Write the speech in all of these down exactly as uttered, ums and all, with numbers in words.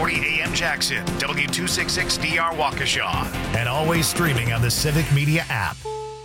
forty A M Jackson, W two sixty-six D R Waukesha, and always streaming on the Civic Media app.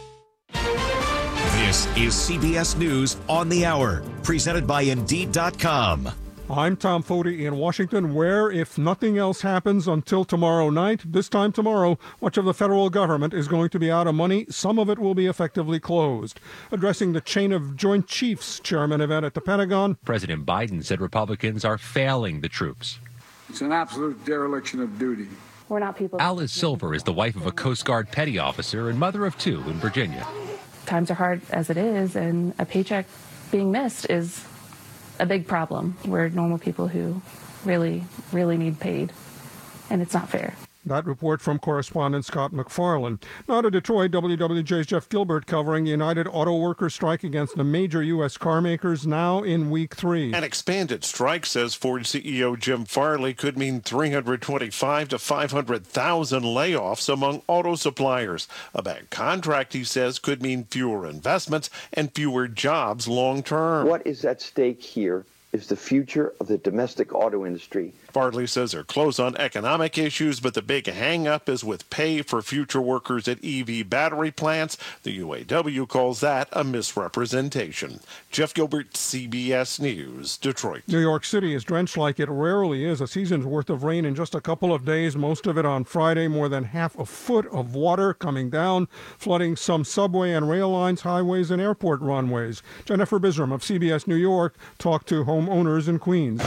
This is C B S News on the Hour, presented by Indeed dot com. I'm Tom Foti in Washington, where, if nothing else happens until tomorrow night, this time tomorrow, much of the federal government is going to be out of money. Some of it will be effectively closed. Addressing the Chain of Joint Chiefs Chairman event at the Pentagon, President Biden said Republicans are failing the troops. It's an absolute dereliction of duty. We're not people. Alice Silver is the wife of a Coast Guard petty officer and mother of two in Virginia. Times are hard as it is, and a paycheck being missed is a big problem. We're normal people who really, really need paid, and it's not fair. That report from correspondent Scott McFarland. Now to Detroit, W W J's Jeff Gilbert covering the United Auto Workers strike against the major U S car makers now in week three. An expanded strike, says Ford C E O Jim Farley, could mean three hundred twenty-five to five hundred thousand layoffs among auto suppliers. A bad contract, he says, could mean fewer investments and fewer jobs long term. What is at stake here is the future of the domestic auto industry. Farley says they're close on economic issues, but the big hang-up is with pay for future workers at E V battery plants. The U A W calls that a misrepresentation. Jeff Gilbert, C B S News, Detroit. New York City is drenched like it rarely is. A season's worth of rain in just a couple of days, most of it on Friday. More than half a foot of water coming down, flooding some subway and rail lines, highways, and airport runways. Jennifer Bisram of C B S New York talked to homeowners in Queens.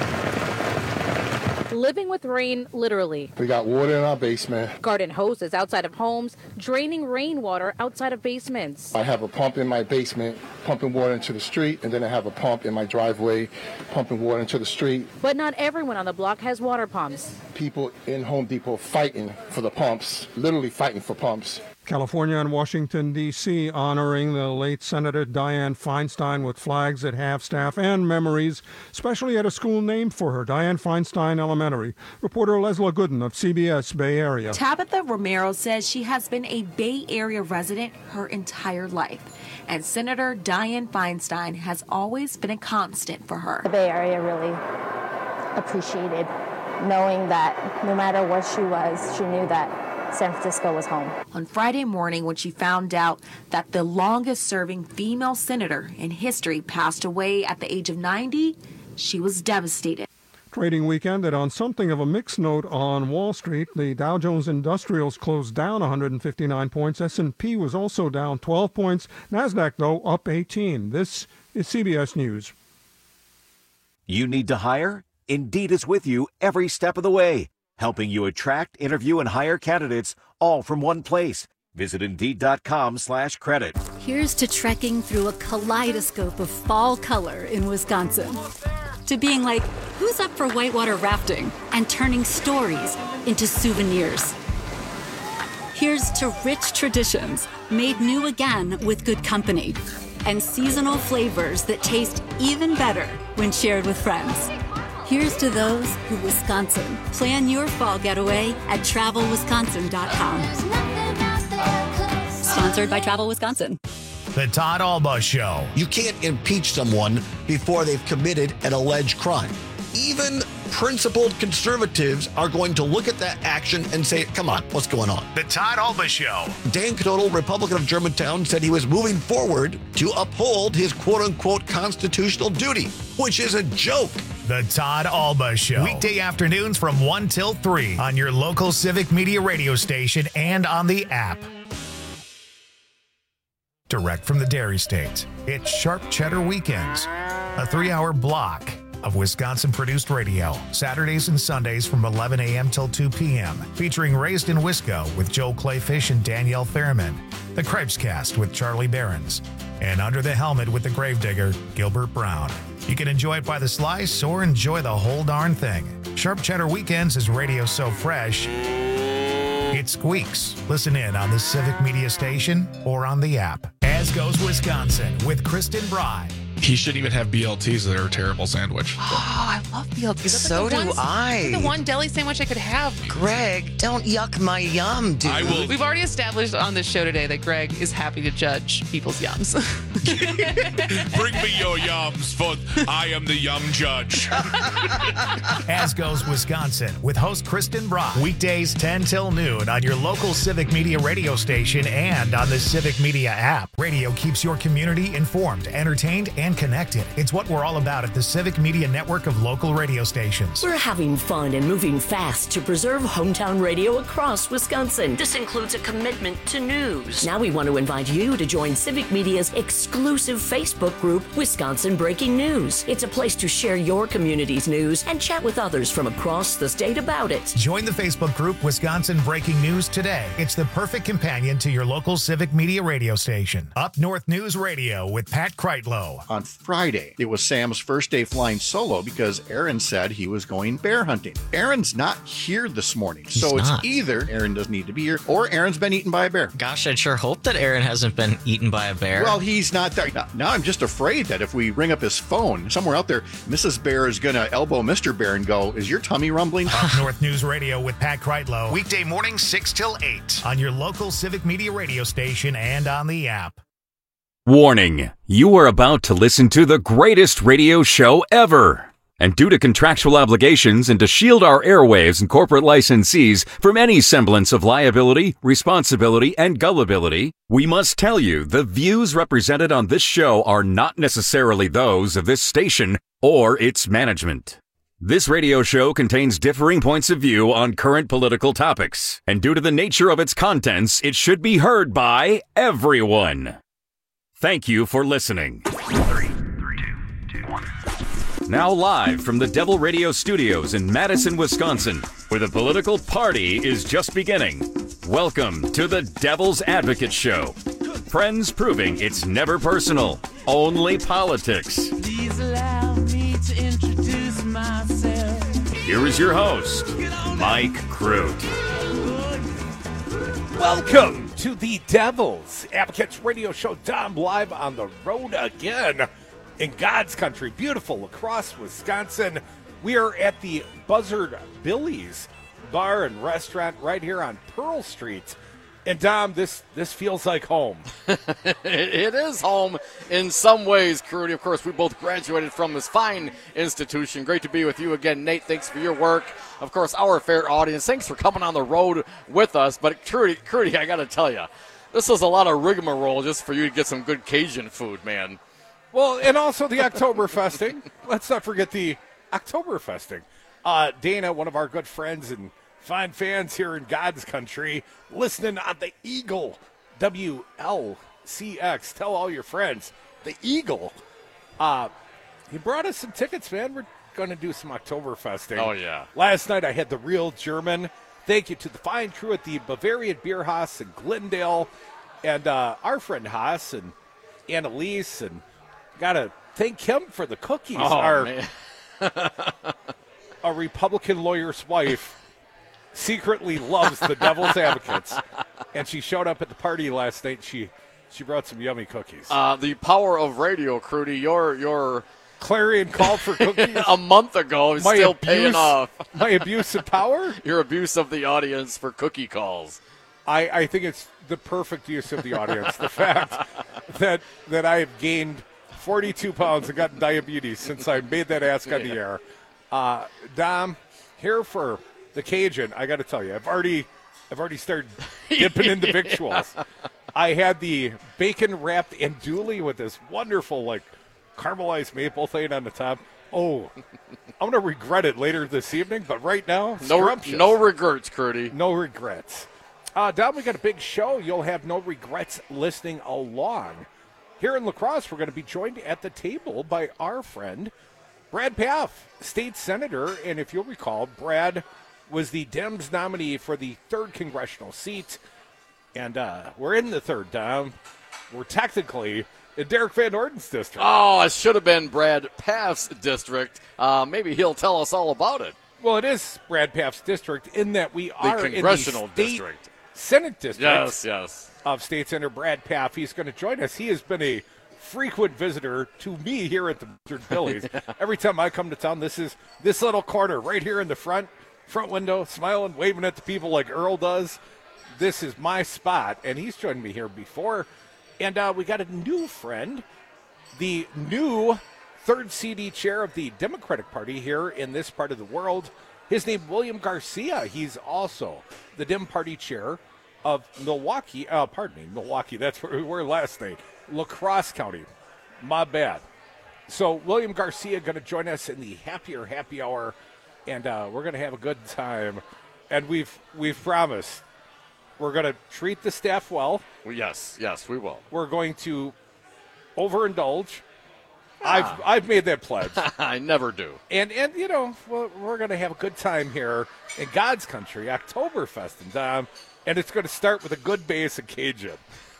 Living with rain, literally. We got water in our basement. Garden hoses outside of homes, draining rainwater outside of basements. I have a pump in my basement, pumping water into the street, and then I have a pump in my driveway, pumping water into the street. But not everyone on the block has water pumps. People in Home Depot fighting for the pumps, literally fighting for pumps. California and Washington, D C honoring the late Senator Dianne Feinstein with flags at half-staff and memories, especially at a school named for her, Dianne Feinstein Elementary. Reporter Lesla Gooden of C B S Bay Area. Tabitha Romero says she has been a Bay Area resident her entire life, and Senator Dianne Feinstein has always been a constant for her. The Bay Area really appreciated knowing that no matter where she was, she knew that San Francisco was home. On Friday morning, when she found out that the longest-serving female senator in history passed away at the age of ninety, she was devastated. Trading week ended on something of a mixed note on Wall Street. The Dow Jones Industrials closed down one hundred fifty-nine points. S and P was also down twelve points. NASDAQ, though, up eighteen. This is C B S News. You need to hire? Indeed is with you every step of the way, helping you attract, interview, and hire candidates all from one place. Visit Indeed.com slash credit. Here's to trekking through a kaleidoscope of fall color in Wisconsin. To being like, who's up for whitewater rafting? And turning stories into souvenirs. Here's to rich traditions made new again with good company. And seasonal flavors that taste even better when shared with friends. Here's to those who Wisconsin. Plan your fall getaway at travel wisconsin dot com. Sponsored by Travel Wisconsin. The Todd Alba Show. You can't impeach someone before they've committed an alleged crime. Even principled conservatives are going to look at that action and say, come on, what's going on? The Todd Alba Show. Dan Knodel, Republican of Germantown, said he was moving forward to uphold his quote-unquote constitutional duty, which is a joke. The Todd Alba Show. Weekday afternoons from one till three on your local Civic Media radio station and on the app. Direct from the Dairy State, it's Sharp Cheddar Weekends, a three-hour block of Wisconsin-produced radio, Saturdays and Sundays from eleven a.m. till two p.m., featuring Raised in Wisco with Joel Clayfish and Danielle Fairman, The Cripescast with Charlie Behrens, and Under the Helmet with the Gravedigger, Gilbert Brown. You can enjoy it by the slice or enjoy the whole darn thing. Sharp Cheddar Weekends is radio so fresh, it squeaks. Listen in on the Civic Media station or on the app. As goes Wisconsin with Kristen Bry. He shouldn't even have B L Ts that are a terrible sandwich. Oh, I love B L Ts. So like do one, I. The one deli sandwich I could have. Greg, don't yuck my yum, dude. I will. We've already established on this show today that Greg is happy to judge people's yums. Bring me your yums, for I am the yum judge. As Goes Wisconsin with host Kristen Brock. Weekdays ten till noon on your local Civic Media radio station and on the Civic Media app. Radio keeps your community informed, entertained, and connected. It's what we're all about at the Civic Media network of local radio stations. We're having fun and moving fast to preserve hometown radio across Wisconsin. This includes a commitment to news. Now we want to invite you to join Civic Media's exclusive Facebook group, Wisconsin Breaking News. It's a place to share your community's news and chat with others from across the state about it. Join the Facebook group Wisconsin Breaking News today. It's the perfect companion to your local Civic Media radio station. Up North News Radio with Pat Kreitlow. On Friday, it was Sam's first day flying solo because Aaron said he was going bear hunting. Aaron's not here this morning, He's so it's not. either Aaron doesn't need to be here or Aaron's been eaten by a bear. Gosh, I'd sure hope that Aaron hasn't been eaten by a bear. Well, he's not there. Now, now I'm just afraid that if we ring up his phone, somewhere out there, Missus Bear is going to elbow Mister Bear and go, is your tummy rumbling? Up North News Radio with Pat Kreitlow. Weekday morning six till eight on your local Civic Media radio station and on the app. Warning, you are about to listen to the greatest radio show ever. And due to contractual obligations and to shield our airwaves and corporate licensees from any semblance of liability, responsibility, and gullibility, we must tell you the views represented on this show are not necessarily those of this station or its management. This radio show contains differing points of view on current political topics, and due to the nature of its contents, it should be heard by everyone. Thank you for listening. Now live from the Devil Radio Studios in Madison, Wisconsin, where the political party is just beginning. Welcome to the Devil's Advocate Show. Friends proving it's never personal, only politics. Please allow me to introduce myself. Here is your host, Mike Crute. Welcome to the Devil's Advocates Radio Show. Dom live on the road again in God's country, beautiful across Wisconsin. We are at the Buzzard Billy's Bar and Restaurant right here on Pearl Street. And Dom, this this feels like home. It is home in some ways, Crudy. Of course, we both graduated from this fine institution. Great to be with you again, Nate. Thanks for your work. Of course, our fair audience, thanks for coming on the road with us. But Crudy, Crudy, I got to tell you, this was a lot of rigmarole just for you to get some good Cajun food, man. Well, and also the Oktoberfesting. Let's not forget the Oktoberfesting. Uh, Dana, one of our good friends and fine fans here in God's country, listening on the Eagle W L C X. Tell all your friends. The Eagle. Uh, he brought us some tickets, man. We're going to do some Oktoberfesting. Oh, yeah. Last night I had the real German. Thank you to the fine crew at the Bavarian Beer Haus in Glendale and uh, our friend Haas and Annalise. And got to thank him for the cookies. Oh, our, man. a Republican lawyer's wife secretly loves the Devil's Advocates, and she showed up at the party last night. She she brought some yummy cookies. Uh, the power of radio, Crudy. Your your clarion call for cookies a month ago is my still abuse, paying off. My abuse of power? Your abuse of the audience for cookie calls. I, I think it's the perfect use of the audience. The fact that that I have gained forty-two pounds and gotten diabetes since I made that ask on the air. Uh, Dom, here for the Cajun, I got to tell you, I've already, I've already started dipping into yeah. victuals. I had the bacon wrapped andouille with this wonderful, like, caramelized maple thing on the top. Oh, I'm going to regret it later this evening, but right now, no, scrumptious. no regrets, Crudy. No regrets. Uh, Dom, we got a big show. You'll have no regrets listening along. Here in La Crosse, we're going to be joined at the table by our friend, Brad Pfaff, state senator. And if you'll recall, Brad was the Dems nominee for the third congressional seat. And uh, we're in the third, Dom. We're technically in Derek Van Orden's district. Oh, it should have been Brad Pfaff's district. Uh, maybe he'll tell us all about it. Well, it is Brad Pfaff's district in that we The are congressional in the state district. Senate district. Yes, yes. Of State Senator Brad Pfaff. He's going to join us. He has been a frequent visitor to me here at the Buzzard Billies. Every time I come to town, this is this little corner right here in the front front window, smiling, waving at the people like Earl does. This is my spot, and he's joined me here before. And uh, we got a new friend, the new third C D chair of the Democratic Party here in this part of the world. His name, William Garcia. He's also the Dem Party chair of Milwaukee. Uh, pardon me, Milwaukee. That's where we were last night. La Crosse County. My bad. So William Garcia going to join us in the Happier Happy Hour, and uh, we're going to have a good time. And we've we've promised we're going to treat the staff well. well. Yes, yes, we will. We're going to overindulge. I've I've made that pledge. I never do. And, and you know, we're, we're going to have a good time here in God's country, Oktoberfest and Dom, and it's going to start with a good bass of Cajun.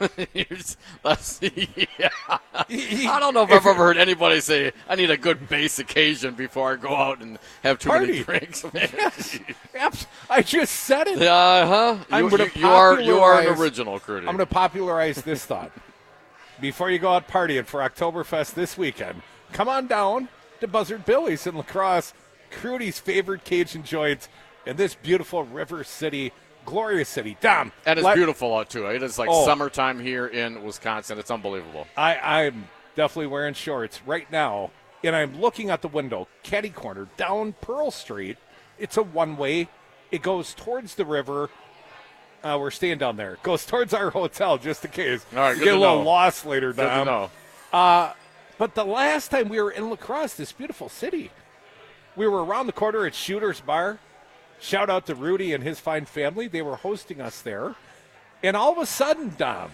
Let's see. Yeah. I don't know if I've ever heard anybody say, I need a good bass occasion before I go out and have too Party. many drinks. Yes. I just said it. Uh-huh. I'm You, gonna you, you are you are an popularize- original, Crudy. I'm going to popularize this thought. Before you go out partying for Oktoberfest this weekend, come on down to Buzzard Billy's in La Crosse, Crudy's favorite Cajun joint in this beautiful River City, glorious city. Dom. And it's let- beautiful out, too. It is like Oh. summertime here in Wisconsin. It's unbelievable. I, I'm definitely wearing shorts right now, and I'm looking out the window, catty corner, down Pearl Street. It's a one-way. It goes towards the river. Uh, we're staying down there. It goes towards our hotel, just in case. All right, You good get a to little know. lost later, Good to Dom. know. Uh, but the last time we were in La Crosse, this beautiful city, we were around the corner at Shooter's Bar. Shout out to Rudy and his fine family. They were hosting us there. And all of a sudden, Dom,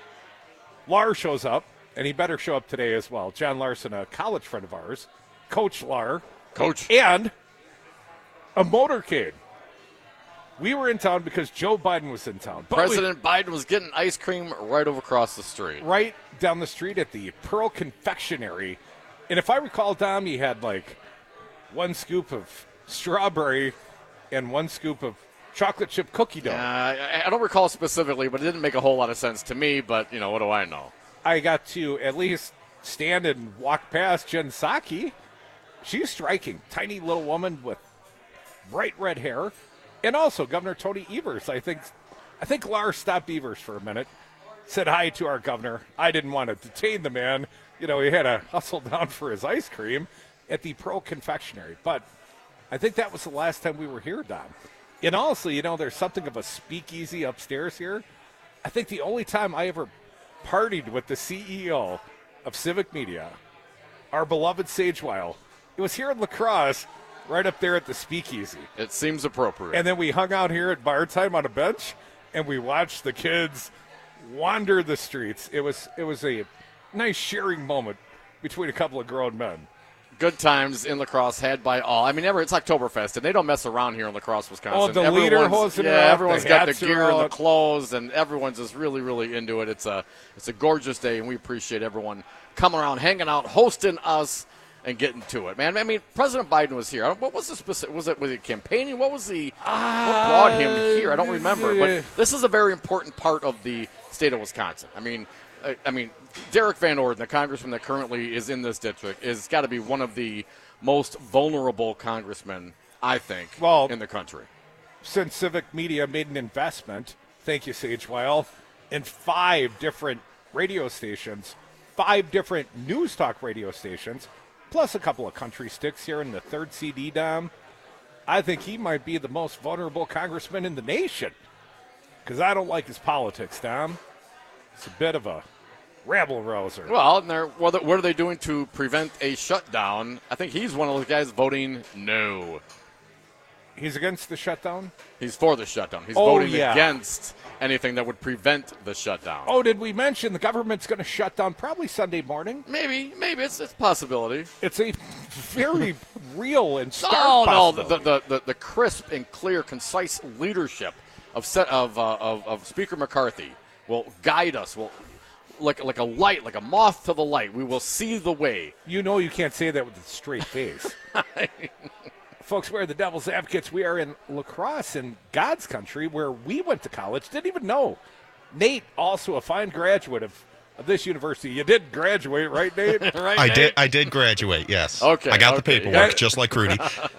Lar shows up, and he better show up today as well. John Larson, a college friend of ours, Coach Lar. Coach. And a motorcade. We were in town because Joe Biden was in town. But we- President Biden was getting ice cream right over across the street. right down the street at the Pearl Confectionery. And if I recall, Dom, he had like one scoop of strawberry and one scoop of chocolate chip cookie dough. Uh, I, I don't recall specifically, but it didn't make a whole lot of sense to me. But, you know, what do I know? I got to at least stand and walk past Jen Psaki. She's striking. Tiny little woman with bright red hair. And also Governor Tony Evers. I think I think Lars stopped Evers for a minute, said hi to our governor. I didn't want to detain the man. You know, he had to hustle down for his ice cream at the Pearl Confectionery. But I think that was the last time we were here, Dom. And also, you know, there's something of a speakeasy upstairs here. I think the only time I ever partied with the C E O of Civic Media, our beloved Sage Weil, it was here in La Crosse, right up there at the speakeasy. It seems appropriate. And then we hung out here at bar time on a bench, and we watched the kids wander the streets. It was it was a nice sharing moment between a couple of grown men. Good times in La Crosse had by all. I mean, ever it's Oktoberfest, and they don't mess around here in La Crosse, Wisconsin. Oh, the Everyone's- lederhosen yeah, are up, everyone's the got the hats are gear and the out. clothes, and everyone's just really, really into it. It's a it's a gorgeous day, and we appreciate everyone coming around, hanging out, hosting us, and getting to it, man. I mean, President Biden was here. I don't- What was the specific? Was it was it campaigning? What was the what brought him here? I don't remember. But this is a very important part of the state of Wisconsin. I mean, I, I mean, Derek Van Orden, the congressman that currently is in this district, is got to be one of the most vulnerable congressmen, I think, Well, in the country. Since Civic Media made an investment, thank you, Sage Weil, in five different radio stations, five different news talk radio stations, plus a couple of country sticks here in the third C D, Dom, I think he might be the most vulnerable congressman in the nation. Because I don't like his politics, Dom. It's a bit of a rabble-rouser. Well, and they're, what are- what are they doing to prevent a shutdown? I think he's one of those guys voting no. He's against the shutdown? He's for the shutdown. He's Oh, voting yeah. against anything that would prevent the shutdown. Oh, did we mention the government's going to shut down probably Sunday morning? Maybe, maybe it's, it's a possibility. It's a very real and stark No, no, the, possibility. the, the, the crisp and clear, concise leadership of set of, uh, of of Speaker McCarthy will guide us. Will like like a light, like a moth to the light. We will see the way. You know you can't say that with a straight face. Folks, we're the Devil's Advocates. We are in La Crosse in God's country where we went to college. Didn't even know. Nate, also a fine graduate of of this university. You did graduate, right, Nate? right, I Nate? did. I did graduate. Yes. Okay. I got okay. the paperwork, just like Rudy.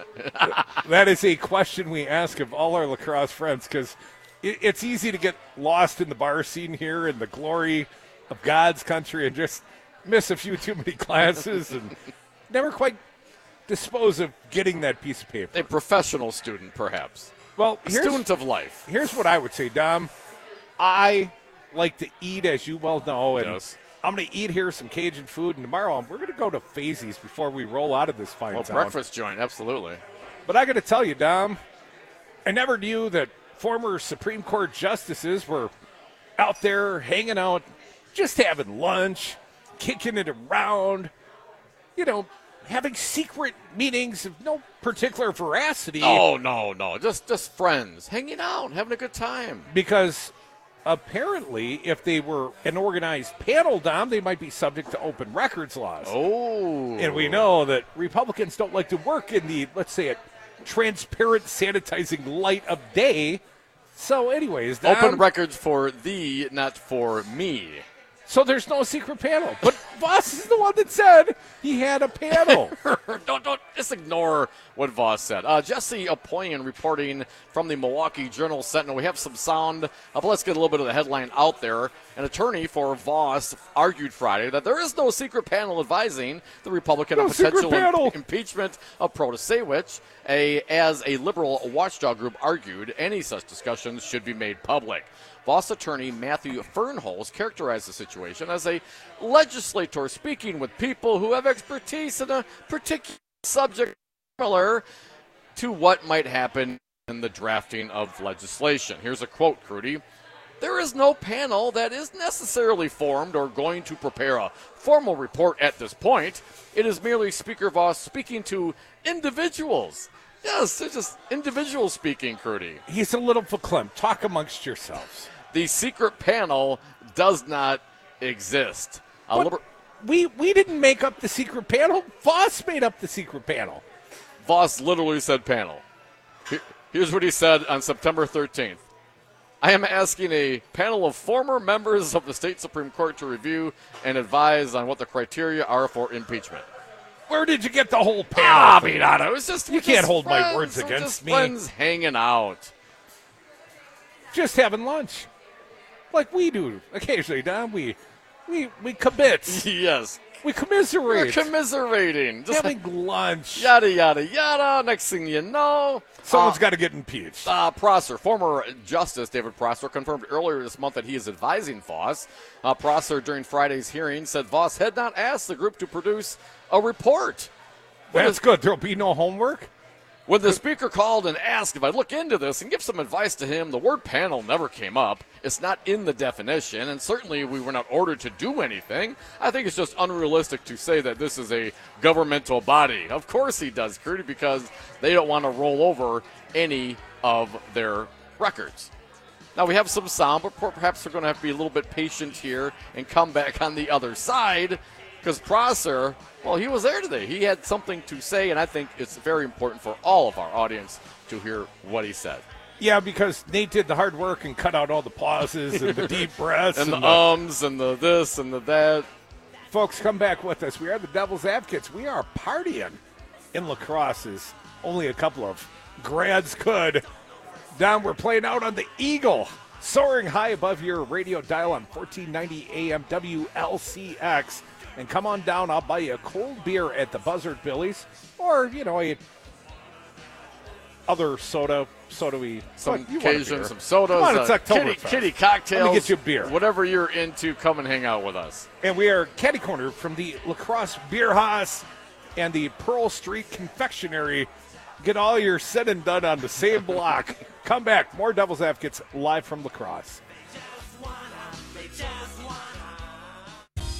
That is a question we ask of all our lacrosse friends because it, it's easy to get lost in the bar scene here and the glory of God's country and just miss a few too many classes and never quite dispose of getting that piece of paper. A professional student, perhaps. Well, a here's, student of life. Here's what I would say, Dom. I like to eat, as you well know, and yes. I'm going to eat here some Cajun food, and tomorrow we're going to go to Fazy's before we roll out of this fine Well, town. breakfast joint, absolutely. But I got to tell you, Dom, I never knew that former Supreme Court justices were out there hanging out, just having lunch, kicking it around, you know, having secret meetings of no particular veracity. Oh, no, no. Just just friends hanging out, having a good time. Because apparently, if they were an organized panel, Dom, they might be subject to open records laws. Oh. And we know that Republicans don't like to work in the, let's say it, transparent, sanitizing light of day. So anyways, Dom, open records for thee, not for me. So there's no secret panel. But Voss is the one that said he had a panel. don't, don't just ignore what Voss said. Uh, Jesse Apoyan reporting from the Milwaukee Journal Sentinel. We have some sound, uh, but let's get a little bit of the headline out there. An attorney for Voss argued Friday that there is no secret panel advising the Republican no on potential im- impeachment of Protasewicz. A, as a liberal watchdog group argued, any such discussions should be made public. Voss attorney Matthew Fernholz characterized the situation as a legislator speaking with people who have expertise in a particular subject similar to what might happen in the drafting of legislation. Here's a quote, Crudy. There is no panel that is necessarily formed or going to prepare a formal report at this point. It is merely Speaker Voss speaking to individuals. Yes, it's just individual speaking, Crudy. He's a little verklempt. Talk amongst yourselves. The secret panel does not exist. A But liber- we we didn't make up the secret panel. Voss made up the secret panel. Voss literally said panel. Here- Here's what he said on September thirteenth. I am asking a panel of former members of the state Supreme Court to review and advise on what the criteria are for impeachment. Where did you get the whole panel? Ah, Pinata, it was just You we're can't just hold my friends, words we're against just me. Friends hanging out. Just having lunch, like we do occasionally, Don. We we we kibitz. Yes. We commiserate. We're commiserating. Just having lunch. Yada, yada, yada. Next thing you know, Someone's uh, got to get impeached. Uh, Prosser, former Justice David Prosser, confirmed earlier this month that he is advising Voss. Uh, Prosser, during Friday's hearing, said Voss had not asked the group to produce a report. When That's the, good. There'll be no homework. When the speaker called and asked if I'd look into this and give some advice to him, the word panel never came up. It's not in the definition, and certainly we were not ordered to do anything. I think it's just unrealistic to say that this is a governmental body. Of course he does, Crudy, because they don't want to roll over any of their records. Now, we have some sound, but perhaps we're going to have to be a little bit patient here and come back on the other side, because Prosser, well, he was there today. He had something to say, and I think it's very important for all of our audience to hear what he said. Yeah, because Nate did the hard work and cut out all the pauses and the deep breaths. and, and the ums and the this and the that. Folks, come back with us. We are the Devil's Advocates. We are partying in lacrosse, as only a couple of grads could. Down, we're playing out on the Eagle, soaring high above your radio dial on fourteen ninety A M W L C X. And come on down, I'll buy you a cold beer at the Buzzard Billy's, or, you know, a other soda, soda-y. Some you want a occasion, beer. some sodas, Come on, it's uh, Oktoberfest. kitty, kitty cocktails. Let me get you a beer. Whatever you're into, come and hang out with us. And we are catty corner from the Lacrosse Beer House and the Pearl Street Confectionery. Get all your said and done on the same block. Come back. More Devil's Advocates live from Lacrosse.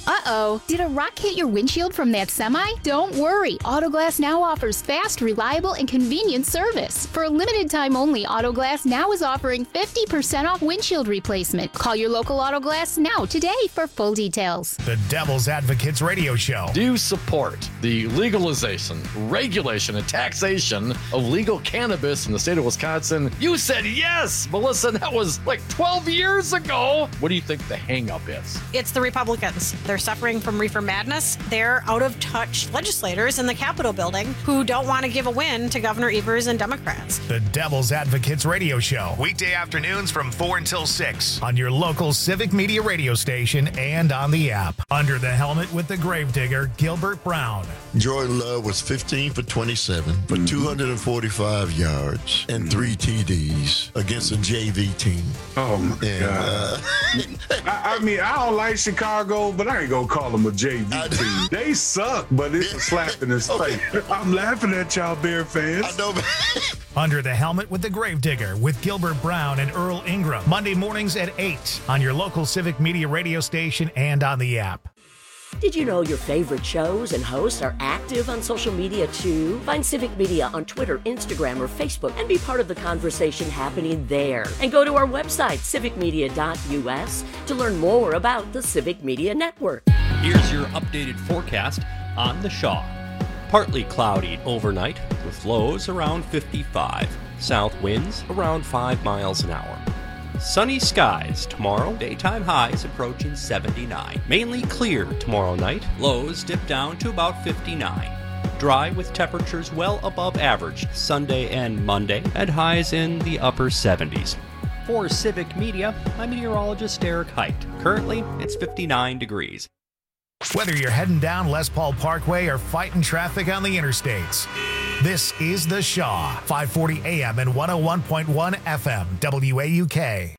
Uh-oh, did a rock hit your windshield from that semi? Don't worry, Autoglass Now offers fast, reliable, and convenient service. For a limited time only, Autoglass Now is offering fifty percent off windshield replacement. Call your local Autoglass Now today for full details. The Devil's Advocates Radio Show. Do you support the legalization, regulation, and taxation of legal cannabis in the state of Wisconsin? You said yes, Melissa, that was like twelve years ago. What do you think the hang-up is? It's the Republicans. They're suffering from reefer madness. They're out-of-touch legislators in the Capitol building who don't want to give a win to Governor Evers and Democrats. The Devil's Advocates Radio Show. Weekday afternoons from four until six on your local Civic Media radio station and on the app. Under the helmet with the gravedigger, Gilbert Brown. Jordan Love was fifteen for twenty-seven for mm-hmm. two hundred forty-five yards and mm-hmm. three T Ds against a J V team. Oh, my and, God. Uh, I, I mean, I don't like Chicago, but I ain't going to call them a J V team. They suck, but it's a slap in his okay. face. I'm laughing at y'all Bear fans. I know, Under the Helmet with the Gravedigger with Gilbert Brown and Earl Ingram. Monday mornings at eight on your local Civic Media radio station and on the app. Did you know your favorite shows and hosts are active on social media too? Find Civic Media on Twitter, Instagram, or Facebook and be part of the conversation happening there. And go to our website, civic media dot u s, to learn more about the Civic Media Network. Here's your updated forecast on the Shaw. Partly cloudy overnight with lows around fifty-five. South winds around five miles an hour. Sunny skies tomorrow, daytime highs approaching seventy-nine. Mainly clear tomorrow night, lows dip down to about fifty-nine. Dry with temperatures well above average Sunday and Monday, and highs in the upper seventies. For Civic Media, I'm meteorologist Eric Height. Currently, it's fifty-nine degrees. Whether you're heading down Les Paul Parkway or fighting traffic on the interstates, this is The Shaw, five forty A M and one oh one point one F M, W A U K.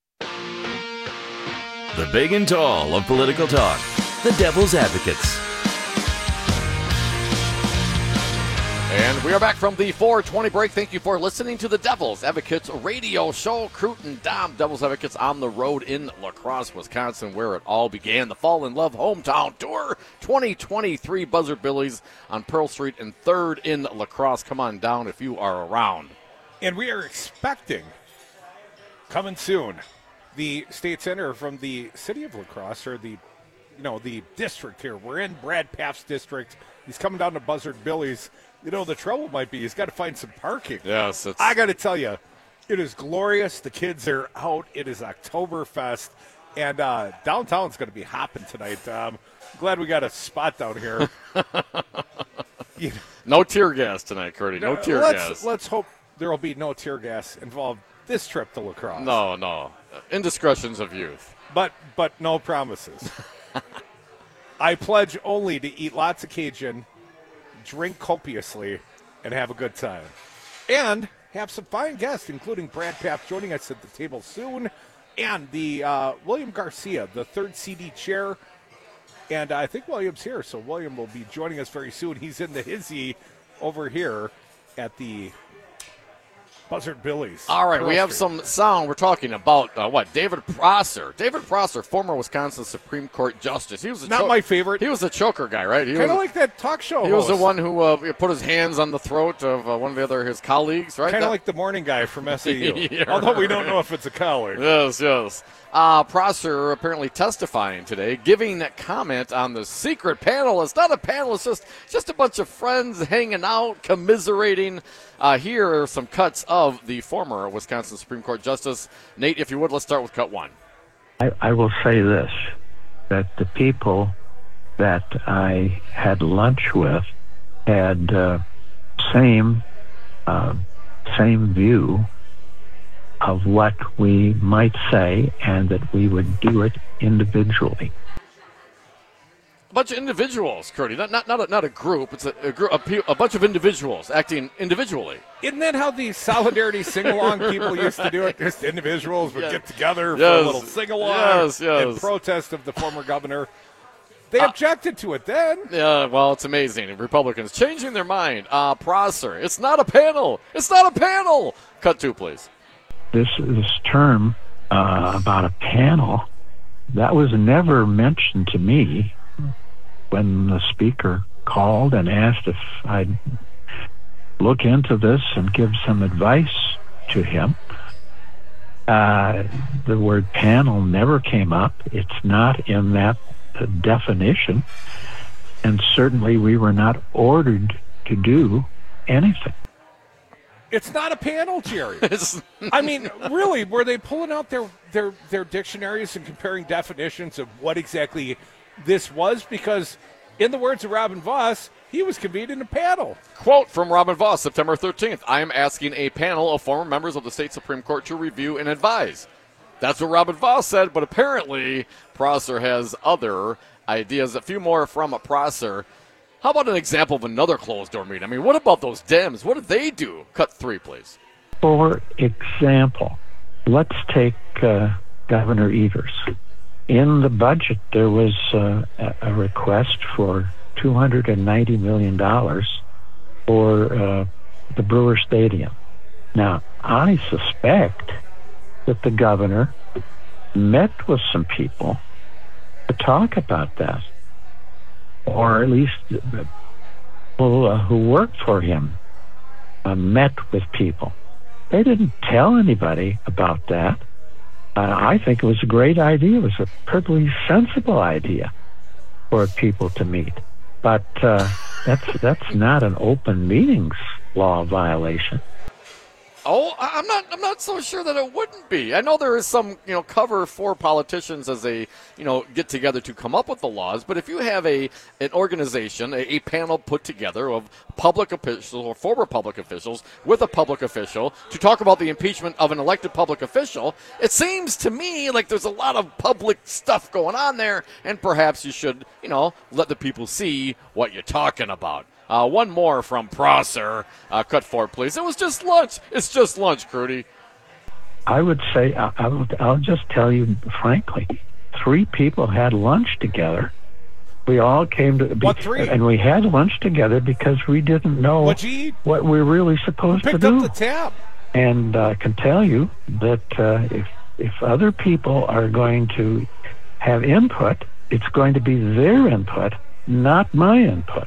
The big and tall of political talk, the Devil's Advocates. And we are back from the four twenty break. Thank you for listening to the Devil's Advocates radio show. Crute and Dom, Devil's Advocates on the road in La Crosse, Wisconsin, where it all began. The Fall in Love Hometown Tour twenty twenty-three. Buzzard Billies on Pearl Street and third in La Crosse. Come on down if you are around. And we are expecting, coming soon, the state senator from the city of La Crosse, or the, you know, the district here. We're in Brad Paff's district. He's coming down to Buzzard Billies. You know, the trouble might be he's got to find some parking. Yes. It's... I got to tell you, it is glorious. The kids are out. It is Oktoberfest. And uh, downtown's going to be hopping tonight. Um, glad we got a spot down here. you know, no tear gas tonight, Curdy. No, no tear let's, gas. Let's hope there will be no tear gas involved this trip to La Crosse. No, no. Indiscretions of youth. But, but no promises. I pledge only to eat lots of Cajun, drink copiously, and have a good time. And have some fine guests, including Brad Paff joining us at the table soon, and the uh, William Garcia, the third C D chair. And I think William's here, so William will be joining us very soon. He's in the hizzy over here at the Buzzard Billies. All right, Pearl we have Street. some sound. We're talking about, uh, what, David Prosser. David Prosser, former Wisconsin Supreme Court Justice. He was a Not cho- my favorite. He was a choker guy, right? Kind of like that talk show He host. was the one who uh, put his hands on the throat of uh, one of the other his colleagues, right? Kind of That- like the morning guy from S A U. Yeah, Although we don't know if it's a colleague. Yes, yes. Uh, Prosser apparently testifying today, giving a comment on the secret panel. It's not a panel, it's just, just a bunch of friends hanging out, commiserating. Uh, here are some cuts of the former Wisconsin Supreme Court Justice. Nate, if you would, let's start with cut one. I, I will say this, that the people that I had lunch with had uh, same uh, same view of what we might say, and that we would do it individually. A bunch of individuals, Curdy, not not not a, not a group. It's a a, group, a, pe- a bunch of individuals acting individually. Isn't that how the solidarity sing-along people used to do it? Just individuals would Yeah. get together for Yes. a little sing-along Yes, yes. in protest of the former governor. They objected to it then. Yeah, well, it's amazing. Republicans changing their mind. Uh, Prosser, it's not a panel. It's not a panel. Cut two, please. This this term uh, about a panel that was never mentioned to me when the speaker called and asked if I'd look into this and give some advice to him. Uh, the word panel never came up. It's not in that definition. And certainly we were not ordered to do anything. It's not a panel, Jerry. I mean, really, were they pulling out their, their, their dictionaries and comparing definitions of what exactly this was? Because in the words of Robin Voss, he was convening a panel. Quote from Robin Voss, September thirteenth. I am asking a panel of former members of the state Supreme Court to review and advise. That's what Robin Voss said, but apparently Prosser has other ideas. A few more from a Prosser. How about an example of another closed-door meeting? I mean, what about those Dems? What did they do? Cut three, please. For example, let's take uh, Governor Evers. In the budget, there was uh, a request for two hundred ninety million dollars for uh, the Brewer Stadium. Now, I suspect that the governor met with some people to talk about that, or at least people uh, who worked for him uh, met with people. They didn't tell anybody about that. Uh, I think it was a great idea. It was a perfectly sensible idea for people to meet. But uh, that's that's not an open meetings law violation. Oh, I'm not. I'm not so sure that it wouldn't be. I know there is some, you know, cover for politicians as they, you know, get together to come up with the laws. But if you have a an organization, a, a panel put together of public officials or former public officials with a public official to talk about the impeachment of an elected public official, it seems to me like there's a lot of public stuff going on there, and perhaps you should, you know, let the people see what you're talking about. Uh, one more from Prosser. Uh, cut four, please. It was just lunch. It's just lunch, Crudy. I would say, I, I would, I'll just tell you frankly, three people had lunch together. We all came to, be, what three? And we had lunch together because we didn't know What'd you eat? what we're really supposed Picked to do. up the tab. And I uh, can tell you that uh, if if other people are going to have input, it's going to be their input, not my input.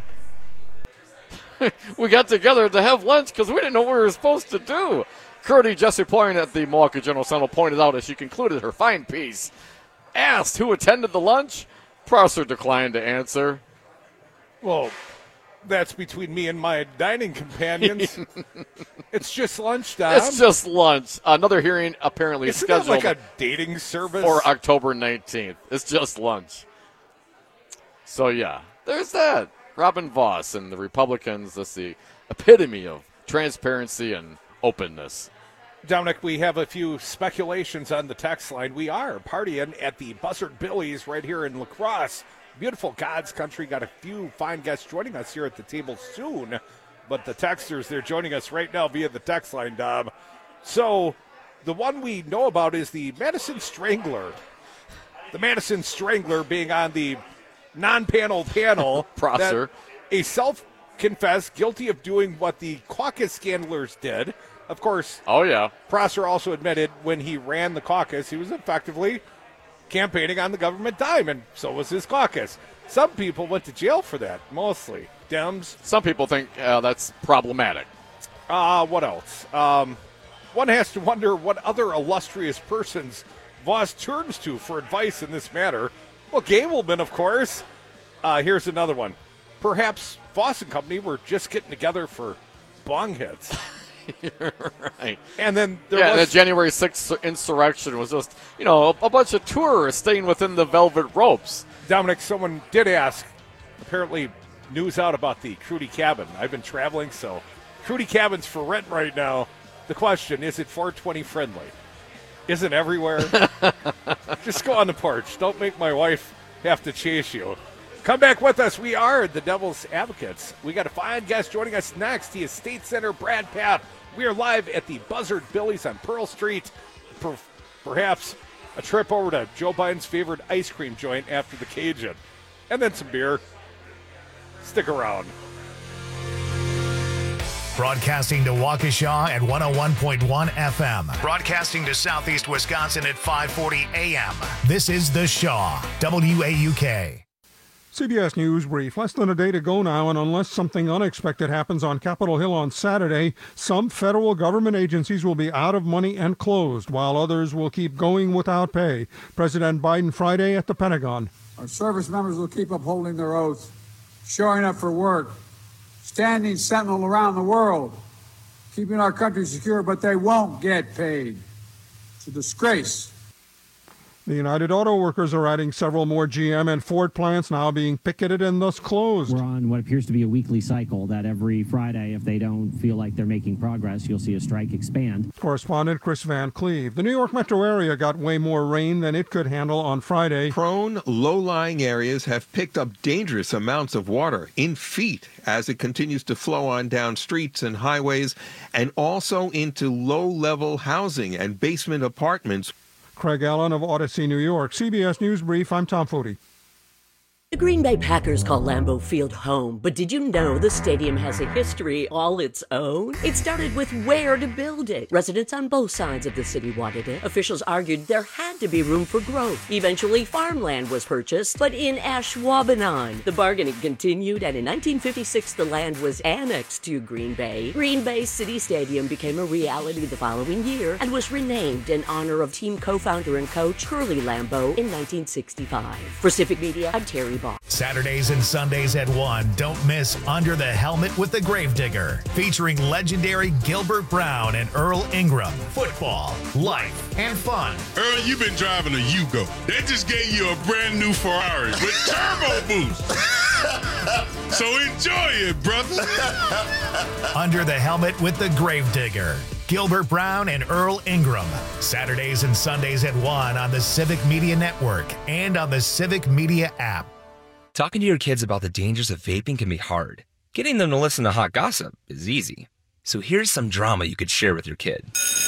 We got together to have lunch because we didn't know what we were supposed to do. Crudy, Jesse Poyne at the Milwaukee Journal-Sentinel pointed out as she concluded her fine piece. Asked who attended the lunch, Prosser declined to answer. Well, that's between me and my dining companions. It's just lunch, Dom. It's just lunch. Another hearing apparently Isn't scheduled that like a dating service? for October nineteenth. It's just lunch. So, yeah, there's that. Robin Voss and the Republicans, that's the epitome of transparency and openness. Dominic, we have a few speculations on the text line. We are partying at the Buzzard Billy's right here in La Crosse. Beautiful God's country. Got a few fine guests joining us here at the table soon. But the texters, they're joining us right now via the text line, Dom. So the one we know about is the Madison Strangler. The Madison Strangler being on the non-panel panel. Prosser. A self-confessed guilty of doing what the caucus scandalers did. Of course, oh yeah. Prosser also admitted when he ran the caucus, he was effectively campaigning on the government dime, and so was his caucus. Some people went to jail for that, mostly. Dems. Some people think uh, that's problematic. Uh, what else? Um, one has to wonder what other illustrious persons Voss turns to for advice in this matter. Well, Gableman, of course. Uh, here's another one. Perhaps Voss and company were just getting together for bong hits. You're right. And then there yeah, was... the January sixth insurrection was just, you know, a, a bunch of tourists staying within the velvet ropes. Dominic, someone did ask, apparently news out about the Crudy Cabin. I've been traveling, so Crudy Cabin's for rent right now. The question, is it four twenty friendly? Is it everywhere? Just go on the porch. Don't make my wife have to chase you. Come back with us. We are the Devil's Advocates. We got a fine guest joining us next. He is State Senator Brad Pfaff. We are live at the Buzzard Billy's on Pearl Street. Per- perhaps a trip over to Joe Biden's favorite ice cream joint after the Cajun. And then some beer. Stick around. Broadcasting to Waukesha at one oh one point one F M. Broadcasting to Southeast Wisconsin at five forty A M. This is The Shaw, W A U K. C B S News Brief. Less than a day to go now, and unless something unexpected happens on Capitol Hill on Saturday, some federal government agencies will be out of money and closed, while others will keep going without pay. President Biden Friday at the Pentagon. Our service members will keep upholding their oaths, showing up for work, standing sentinel around the world, keeping our country secure, but they won't get paid. It's a disgrace. The United Auto Workers are adding several more G M and Ford plants now being picketed and thus closed. We're on what appears to be a weekly cycle that every Friday, if they don't feel like they're making progress, you'll see a strike expand. Correspondent Chris Van Cleve. The New York metro area got way more rain than it could handle on Friday. Prone, low-lying areas have picked up dangerous amounts of water in feet as it continues to flow on down streets and highways and also into low-level housing and basement apartments. Craig Allen of Odyssey, New York. C B S News Brief, I'm Tom Foti. The Green Bay Packers call Lambeau Field home, but did you know the stadium has a history all its own? It started with where to build it. Residents on both sides of the city wanted it. Officials argued there had to be room for growth. Eventually, farmland was purchased, but in Ashwaubenon. The bargaining continued, and in nineteen fifty-six, the land was annexed to Green Bay. Green Bay City Stadium became a reality the following year and was renamed in honor of team co-founder and coach Curly Lambeau in nineteen sixty-five. For Civic Media, I'm Terry Ball. Saturdays and Sundays at one. Don't miss Under the Helmet with the Gravedigger, featuring legendary Gilbert Brown and Earl Ingram. Football, life, and fun. Earl, you've been driving a Yugo. They just gave you a brand new Ferrari with turbo boost. So enjoy it, brother. Under the Helmet with the Gravedigger. Gilbert Brown and Earl Ingram. Saturdays and Sundays at one on the Civic Media Network and on the Civic Media app. Talking to your kids about the dangers of vaping can be hard. Getting them to listen to hot gossip is easy. So here's some drama you could share with your kid.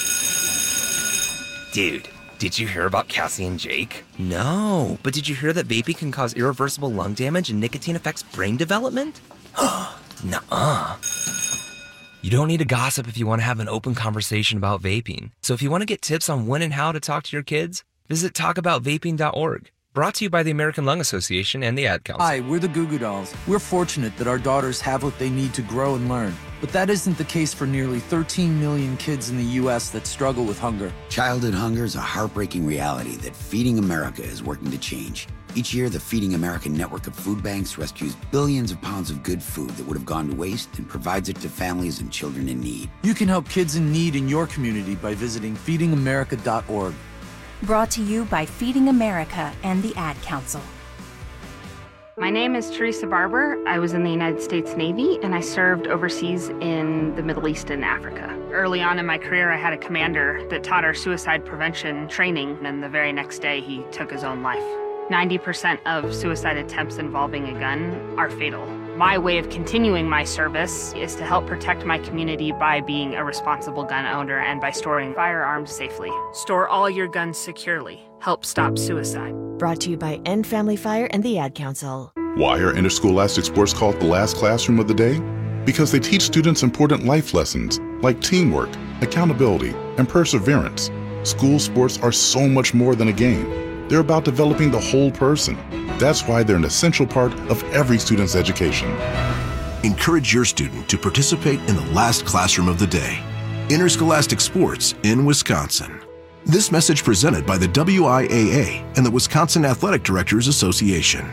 Dude, did you hear about Cassie and Jake? No, but did you hear that vaping can cause irreversible lung damage and nicotine affects brain development? Nuh-uh. You don't need to gossip if you want to have an open conversation about vaping. So if you want to get tips on when and how to talk to your kids, visit talk about vaping dot org. Brought to you by the American Lung Association and the Ad Council. Hi, we're the Goo Goo Dolls. We're fortunate that our daughters have what they need to grow and learn. But that isn't the case for nearly thirteen million kids in the U S that struggle with hunger. Childhood hunger is a heartbreaking reality that Feeding America is working to change. Each year, the Feeding America network of food banks rescues billions of pounds of good food that would have gone to waste and provides it to families and children in need. You can help kids in need in your community by visiting feeding america dot org. Brought to you by Feeding America and the Ad Council. My name is Teresa Barber. I was in the United States Navy and I served overseas in the Middle East and Africa. Early on in my career, I had a commander that taught our suicide prevention training, and the very next day he took his own life. ninety percent of suicide attempts involving a gun are fatal. My way of continuing my service is to help protect my community by being a responsible gun owner and by storing firearms safely. Store all your guns securely. Help stop suicide. Brought to you by End Family Fire and the Ad Council. Why are interscholastic sports called the last classroom of the day? Because they teach students important life lessons like teamwork, accountability, and perseverance. School sports are so much more than a game. They're about developing the whole person. That's why they're an essential part of every student's education. Encourage your student to participate in the last classroom of the day. Interscholastic sports in Wisconsin. This message presented by the W I A A and the Wisconsin Athletic Directors Association.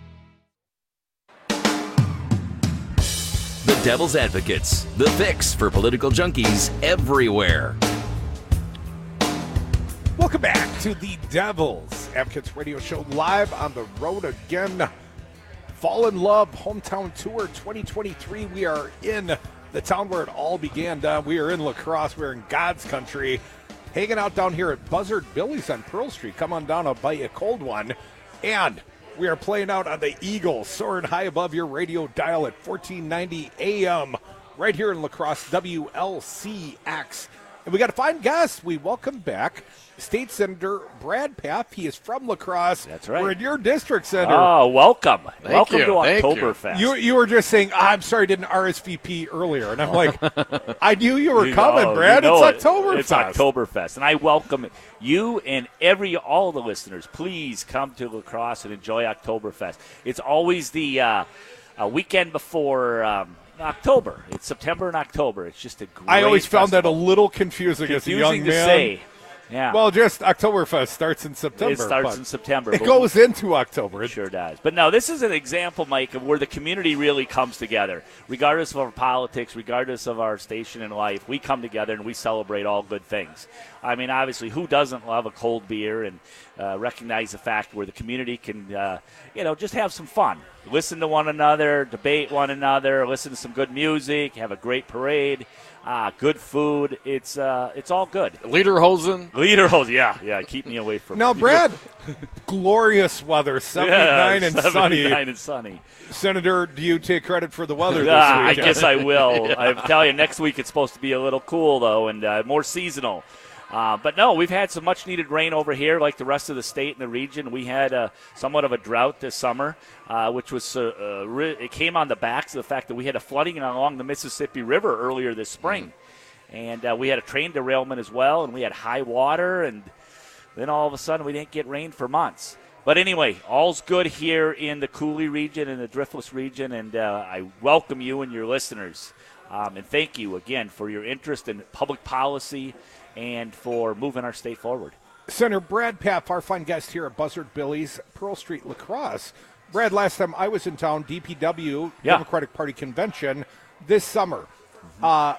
The Devil's Advocates, the fix for political junkies everywhere. Welcome back to the Devil's Advocates Radio Show, live on the road again. Fall in Love Hometown Tour twenty twenty-three. We are in the town where it all began. Uh, we are in La Crosse. We're in God's country, hanging out down here at Buzzard Billy's on Pearl Street. Come on down, I'll buy you a cold one. And we are playing out on the Eagle, soaring high above your radio dial at fourteen ninety A M, right here in La Crosse, W L C X. And we got a fine guest. We welcome back State Senator Brad Pfaff. He is from La Crosse. That's right. We're in your district, Senator. Oh, welcome. Thank welcome you. to Thank Oktoberfest. You. you you were just saying, oh, I'm sorry I didn't R S V P earlier. And I'm like, I knew you were You coming, know- Brad. you know It's it. Oktoberfest. It's Oktoberfest. And I welcome you and every all the listeners. Please come to La Crosse and enjoy Oktoberfest. It's always the uh, uh, weekend before um, October. It's September and October. It's just a great I always found that a festival. little confusing, Confusing as a young to man. say. Yeah. Well, just Oktoberfest starts in September. It starts but in September. It but goes into October. It sure does. But no, this is an example, Mike, of where the community really comes together. Regardless of our politics, regardless of our station in life, we come together and we celebrate all good things. I mean, obviously, who doesn't love a cold beer and uh, recognize the fact where the community can, uh, you know, just have some fun. Listen to one another, debate one another, listen to some good music, have a great parade. Ah, good food. It's uh, it's all good. Lederhosen. Lederhosen, yeah, yeah. Keep me away from. Now, Brad, glorious weather, seventy-nine yeah, and sunny. seventy-nine and sunny. Senator, do you take credit for the weather this Ah, I weekend? guess I will. Yeah. I tell you, next week it's supposed to be a little cool though, and uh, more seasonal. Uh, but no, we've had some much-needed rain over here, like the rest of the state and the region. We had uh, somewhat of a drought this summer, uh, which was uh, uh, re- it came on the backs of the fact that we had a flooding along the Mississippi River earlier this spring, mm-hmm. and uh, we had a train derailment as well, and we had high water, and then all of a sudden we didn't get rain for months. But anyway, all's good here in the Cooley region and the Driftless region, and uh, I welcome you and your listeners, um, and thank you again for your interest in public policy and for moving our state forward. Senator Brad Pfaff, our fine guest here at Buzzard Billy's, Pearl Street, La Crosse. Brad, last time I was in town, D P W, Yeah. Democratic Party Convention, this summer. Mm-hmm. Uh,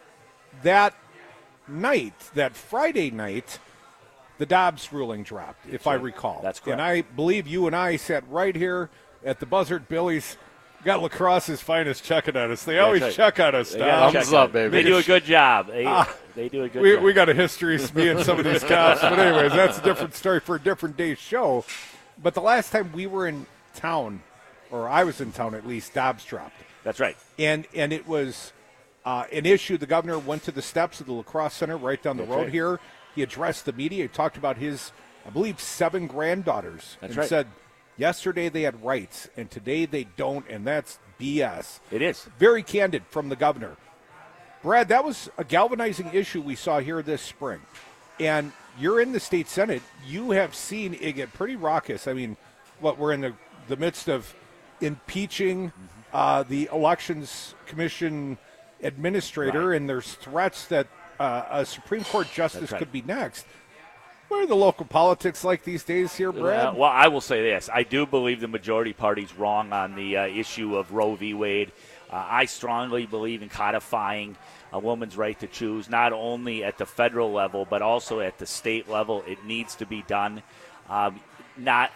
that night, that Friday night, the Dobbs ruling dropped, if That's I right. recall. That's correct. And I believe you and I sat right here at the Buzzard Billy's. Got La Crosse's finest checking on us. They That's always right. check on us. They Dom. gotta check on us. They do a good job. They, Ah. they do a good we, job. We got a history, me and some of these cops. But anyways, that's a different story for a different day's show. But the last time we were in town, or I was in town at least, Dobbs dropped. That's right. And and it was uh, an issue. The governor went to the steps of the La Crosse Center right down the That's road right. here. He addressed the media. He talked about his, I believe, seven granddaughters. That's and right. said yesterday they had rights, and today they don't, and that's B S. It is. Very candid from the governor. Brad, that was a galvanizing issue we saw here this spring. And you're in the state Senate. You have seen it get pretty raucous. I mean, what, we're in the, the midst of impeaching uh, the Elections Commission administrator, Right. and there's threats that uh, a Supreme Court justice That's right. could be next. What are the local politics like these days here, Brad? Uh, well, I will say this. I do believe the majority party's wrong on the uh, issue of Roe v. Wade. Uh, I strongly believe in codifying a woman's right to choose, not only at the federal level, but also at the state level. It needs to be done. Um, not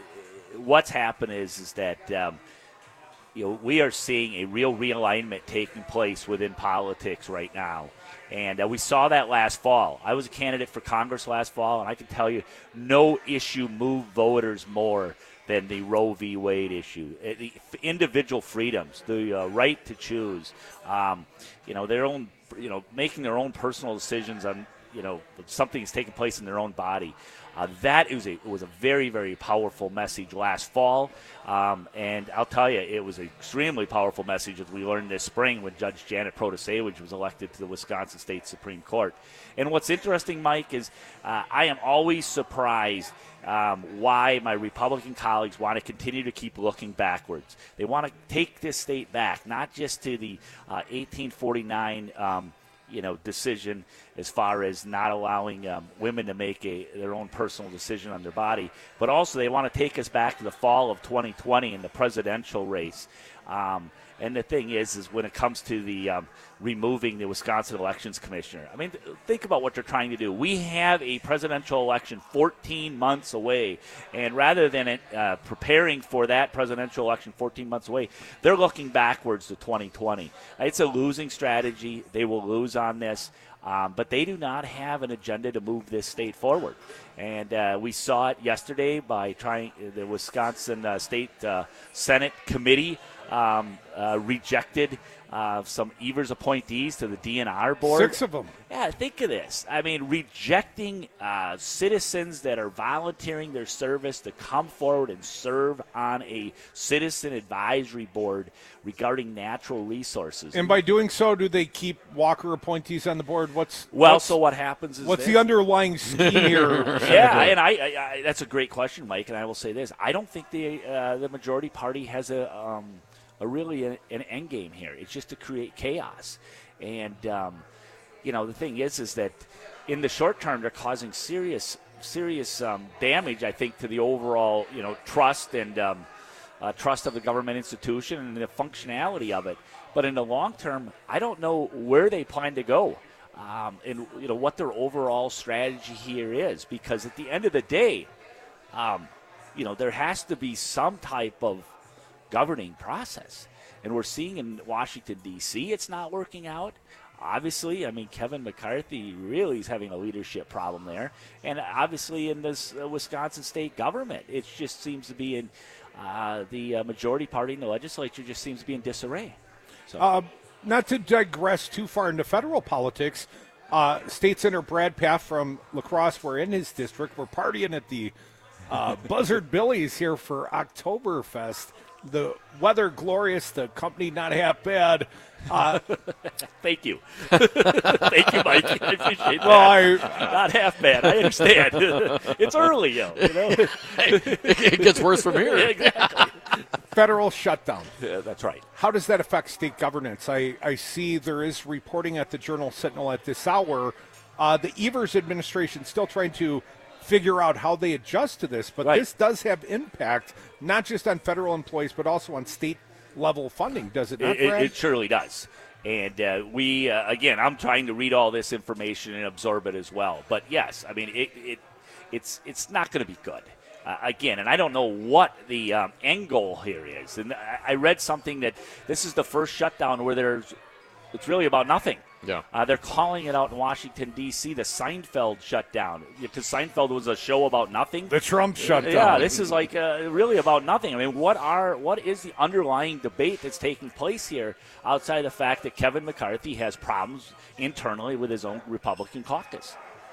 uh, what's happened is is that um, you know we are seeing a real realignment taking place within politics right now. And uh, we saw that last fall. I was a candidate for Congress last fall, and I can tell you no issue moved voters more than the Roe v. Wade issue. Uh, The individual freedoms, the uh, right to choose, um, you know, their own, you know, making their own personal decisions on, you know, something that's taking place in their own body. Uh, that is a, it was a very, very powerful message last fall. Um, and I'll tell you, it was an extremely powerful message as we learned this spring when Judge Janet Protasewicz was elected to the Wisconsin State Supreme Court. And what's interesting, Mike, is uh, I am always surprised um, why my Republican colleagues want to continue to keep looking backwards. They want to take this state back, not just to the uh, eighteen forty-nine um, you know, decision as far as not allowing um, women to make a, their own personal decision on their body, but also they want to take us back to the fall of twenty twenty in the presidential race. Um, and the thing is, is when it comes to the um, removing the Wisconsin Elections Commissioner, I mean, th- think about what they're trying to do. We have a presidential election fourteen months away, and rather than it, uh, preparing for that presidential election fourteen months away, they're looking backwards to twenty twenty. It's a losing strategy. They will lose on this. Um, but they do not have an agenda to move this state forward. And uh, we saw it yesterday by trying the Wisconsin uh, State uh, Senate Committee um, uh, rejected uh, some Evers appointees to the D N R board. Six of them. Yeah, think of this. I mean, rejecting uh, citizens that are volunteering their service to come forward and serve on a citizen advisory board regarding natural resources. And by doing so, do they keep Walker appointees on the board? What's well? what's, so what happens is what's this. the underlying scheme here? Yeah, and I, I, I that's a great question, Mike. And I will say this: I don't think the uh, the majority party has a um, a really a, an end game here. It's just to create chaos, and um, you know the thing is, is that in the short term they're causing serious serious um, damage. I think to the overall you know trust and um, uh, trust of the government institution and the functionality of it. But in the long term, I don't know where they plan to go. Um, and you know what their overall strategy here is, because at the end of the day, um, you know there has to be some type of governing process, and we're seeing in Washington D C it's not working out. Obviously, I mean Kevin McCarthy really is having a leadership problem there, and obviously in this uh, Wisconsin state government, it just seems to be in uh, the uh, majority party in the legislature just seems to be in disarray. So. Uh, Not to digress too far into federal politics, uh, State Senator Brad Pfaff from La Crosse, we're in his district. We're partying at the uh, Buzzard Billy's here for Oktoberfest. The weather glorious, the company not half bad. Uh, Thank you. Thank you, Mike. I appreciate that. Well, I, not half bad. I understand. It's early, yo. You know? It gets worse from here. Exactly. Federal shutdown. Yeah, that's right. How does that affect state governance? I, I see there is reporting at the Journal Sentinel at this hour. Uh, the Evers administration still trying to figure out how they adjust to this, but right. this does have impact not just on federal employees but also on state level funding, does it not, It, Brad? it surely does. And uh, we, uh, again, I'm trying to read all this information and absorb it as well. But yes, I mean, it, it it's it's not going to be good. Uh, again, and I don't know what the um, end goal here is. And I, I read something that this is the first shutdown where there's it's really about nothing. Yeah. Uh, they're calling it out in Washington, D C, the Seinfeld shutdown, because Seinfeld was a show about nothing. The Trump shutdown. Yeah, this is like uh, really about nothing. I mean, what are what is the underlying debate that's taking place here outside of the fact that Kevin McCarthy has problems internally with his own Republican caucus?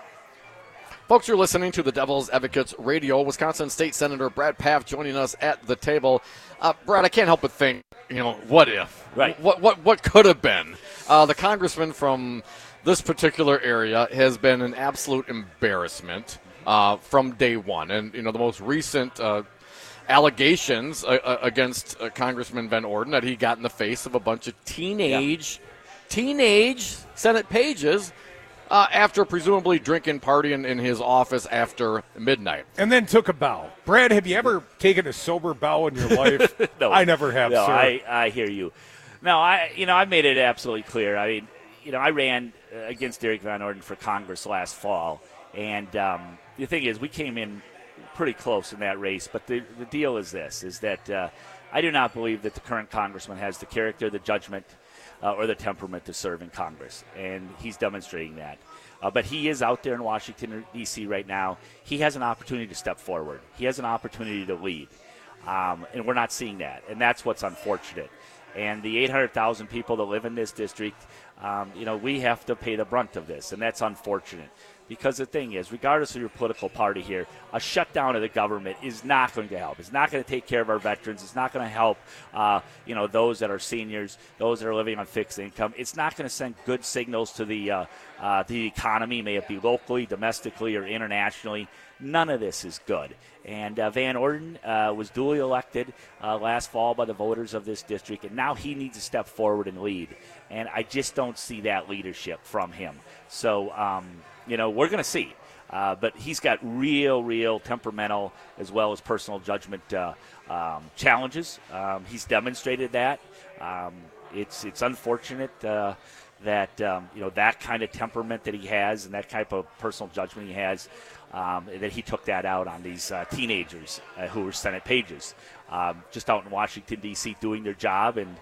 Folks, you're listening to the Devil's Advocates Radio. Wisconsin State Senator Brad Pfaff joining us at the table. Uh, Brad, I can't help but think, you know, what if? Right. What what what could have been? Uh, the congressman from this particular area has been an absolute embarrassment uh, from day one. And, you know, the most recent uh, allegations uh, against uh, Congressman Van Orden that he got in the face of a bunch of teenage, yeah. teenage Senate pages Uh, after presumably drinking, partying in his office after midnight. And then took a bow. Brad, have you ever taken a sober bow in your life? no, I never have, no, sir. I, I hear you. No, I you know, I made it absolutely clear. I mean, you know, I ran against Derek Van Orden for Congress last fall. And um, the thing is, we came in pretty close in that race. But the, the deal is this, is that uh, I do not believe that the current congressman has the character, the judgment, Uh, or the temperament to serve in Congress, and he's demonstrating that. Uh, but he is out there in Washington, D C right now. He has an opportunity to step forward. He has an opportunity to lead, um, and we're not seeing that, and that's what's unfortunate. And the eight hundred thousand people that live in this district, um, you know, we have to pay the brunt of this, and that's unfortunate. Because the thing is, regardless of your political party here, a shutdown of the government is not going to help. It's not going to take care of our veterans. It's not going to help, uh, you know, those that are seniors, those that are living on fixed income. It's not going to send good signals to the uh, uh, the economy, may it be locally, domestically, or internationally. None of this is good. And uh, Van Orden uh, was duly elected uh, last fall by the voters of this district, and now he needs to step forward and lead. And I just don't see that leadership from him. So, um, you know, we're going to see. Uh, but he's got real, real temperamental as well as personal judgment uh, um, challenges. Um, he's demonstrated that. Um, it's it's unfortunate uh, that, um, you know, that kind of temperament that he has and that type of personal judgment he has, um, that he took that out on these uh, teenagers uh, who were Senate pages, um, just out in Washington, D C doing their job and,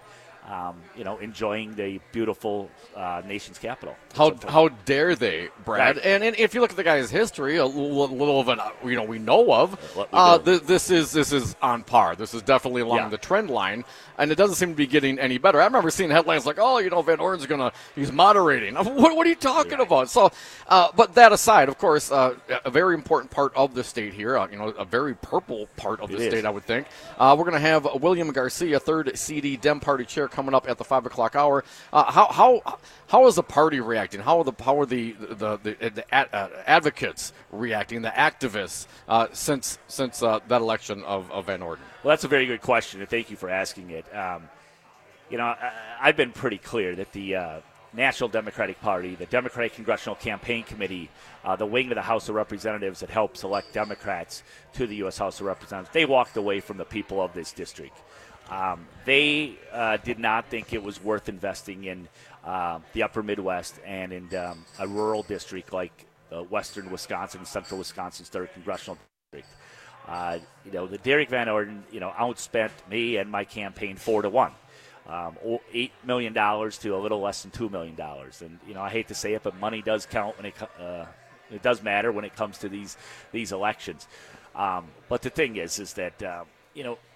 um, you know, enjoying the beautiful uh, nation's capital. How how dare they, Brad? Right. And, and if you look at the guy's history, a little, little of an you know we know of, What we uh, do. th- this is this is on par. This is definitely along Yeah. the trend line, and it doesn't seem to be getting any better. I remember seeing headlines like, "Oh, you know, Van Orden's gonna he's moderating." What, what are you talking about? So, uh, but that aside, of course, uh, a very important part of the state here. Uh, you know, a very purple part of the It is. state, I would think. Uh, we're gonna have William Garcia, third C D Dem Party chair, coming up at the five o'clock hour. Uh, how how how is the party reacting? How are the how are the the the, the ad, uh, advocates reacting? The activists uh, since since uh, that election of, of Van Orden? Well, that's a very good question, and thank you for asking it. Um, you know, I, I've been pretty clear that the uh, National Democratic Party, the Democratic Congressional Campaign Committee, uh, the wing of the House of Representatives that helps elect Democrats to the U S House of Representatives, they walked away from the people of this district. Um, they uh, did not think it was worth investing in uh, the upper Midwest and in um, a rural district like uh, western Wisconsin, central Wisconsin's third congressional district. Uh, you know, the Derek Van Orden, you know, outspent me and my campaign four to one. Um, eight million dollars to a little less than two million dollars. And, you know, I hate to say it, but money does count when it uh, it does matter when it comes to these these elections. Um, but the thing is, is that, uh, you know,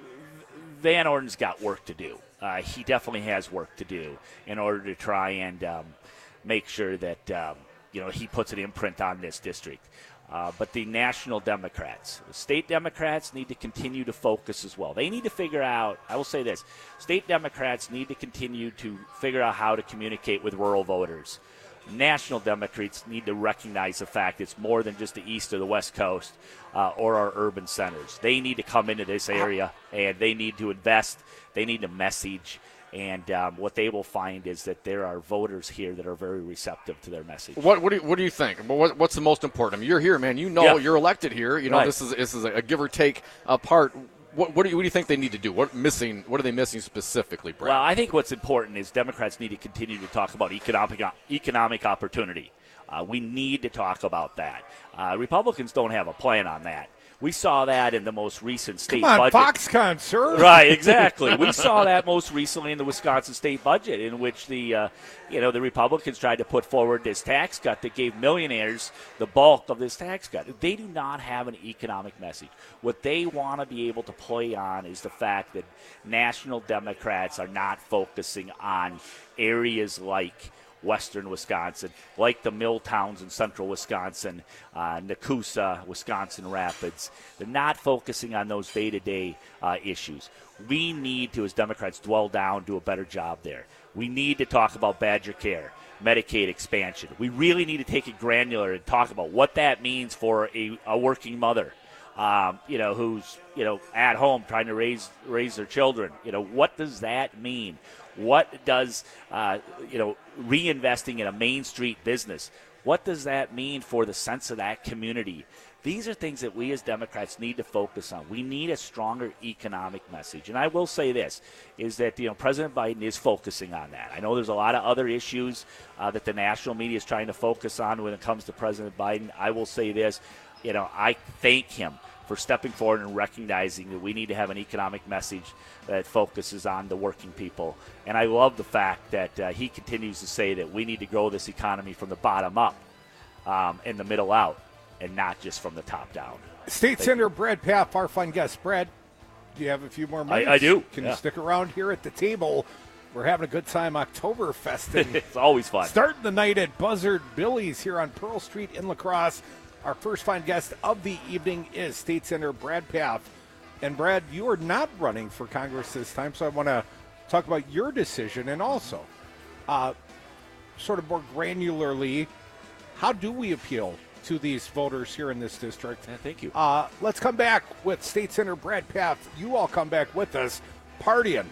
Van Orden's got work to do. Uh, he definitely has work to do in order to try and um, make sure that, um, you know, he puts an imprint on this district. Uh, but the national Democrats, the state Democrats need to continue to focus as well. They need to figure out, I will say this, state Democrats need to continue to figure out how to communicate with rural voters. National Democrats need to recognize the fact it's more than just the East or the West Coast uh, or our urban centers. They need to come into this area, and they need to invest. They need to message. And um, what they will find is that there are voters here that are very receptive to their message. What what do you, what do you think? What, what's the most important? I mean, you're here, man. You know, Yeah. you're elected here. You know, Right. this is this is a give or take uh, part. What what do you what do you think they need to do? What missing? What are they missing specifically, Brad? Well, I think what's important is Democrats need to continue to talk about economic economic opportunity. Uh, we need to talk about that. Uh, Republicans don't have a plan on that. We saw that in the most recent state Come on, budget. Foxconn, sir. Right, exactly. We saw that most recently in the Wisconsin state budget, in which the, uh, you know, the Republicans tried to put forward this tax cut that gave millionaires the bulk of this tax cut. They do not have an economic message. What they want to be able to play on is the fact that national Democrats are not focusing on areas like western Wisconsin, like the mill towns in central Wisconsin, uh, Nakusa, Wisconsin Rapids. They're not focusing on those day-to-day uh, issues. We need to, as Democrats, dwell down, do a better job there. We need to talk about Badger Care, Medicaid expansion. We really need to take it granular and talk about what that means for a, a working mother, um, you know, who's, you know, at home trying to raise raise their children. You know, what does that mean? What does, uh, you know, reinvesting in a Main Street business, what does that mean for the sense of that community? These are things that we as Democrats need to focus on. We need a stronger economic message. And I will say this, is that, you know, President Biden is focusing on that. I know there's a lot of other issues uh, that the national media is trying to focus on when it comes to President Biden. I will say this, you know, I thank him for stepping forward and recognizing that we need to have an economic message that focuses on the working people. And I love the fact that uh, he continues to say that we need to grow this economy from the bottom up um, and the middle out, and not just from the top down. State Thank Senator Brad Pfaff, our fun guest. Brad, do you have a few more minutes? I do, Can yeah. you stick around here at the table? We're having a good time. Oktoberfest. It's always fun. Starting the night at Buzzard Billy's here on Pearl Street in La Crosse. Our first fine guest of the evening is State Senator Brad Pfaff. And, Brad, you are not running for Congress this time, so I want to talk about your decision and also uh, sort of more granularly, how do we appeal to these voters here in this district? Yeah, thank you. Uh, let's come back with State Senator Brad Pfaff. You all come back with us partying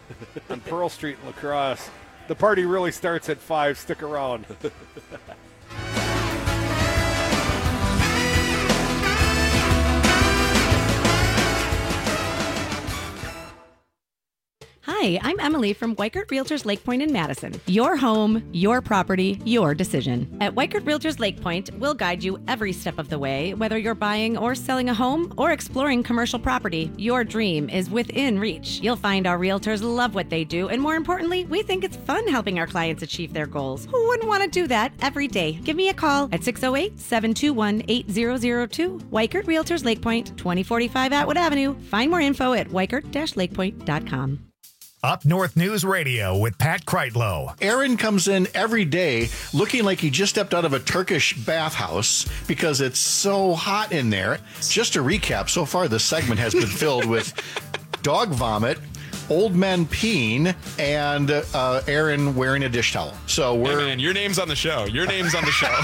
on Pearl Street in La Crosse. The party really starts at five. Stick around. Hi, Hi, I'm Emily from Weikert Realtors Lake Point in Madison. Your home, your property, your decision. At Weikert Realtors Lake Point, we'll guide you every step of the way. Whether you're buying or selling a home or exploring commercial property, your dream is within reach. You'll find our realtors love what they do, and more importantly, we think it's fun helping our clients achieve their goals. Who wouldn't want to do that every day? Give me a call at six oh eight, seven two one, eight zero zero two. Weikert Realtors Lake Point, twenty forty-five Atwood Avenue. Find more info at weikert dash lake point dot com. Up North News Radio with Pat Kreitlow. Aaron comes in every day looking like he just stepped out of a Turkish bathhouse because it's so hot in there. Just to recap, so far this segment has been filled with dog vomit, old men peeing, and uh, Aaron wearing a dish towel. So we're... Hey man, your name's on the show. Your name's on the show.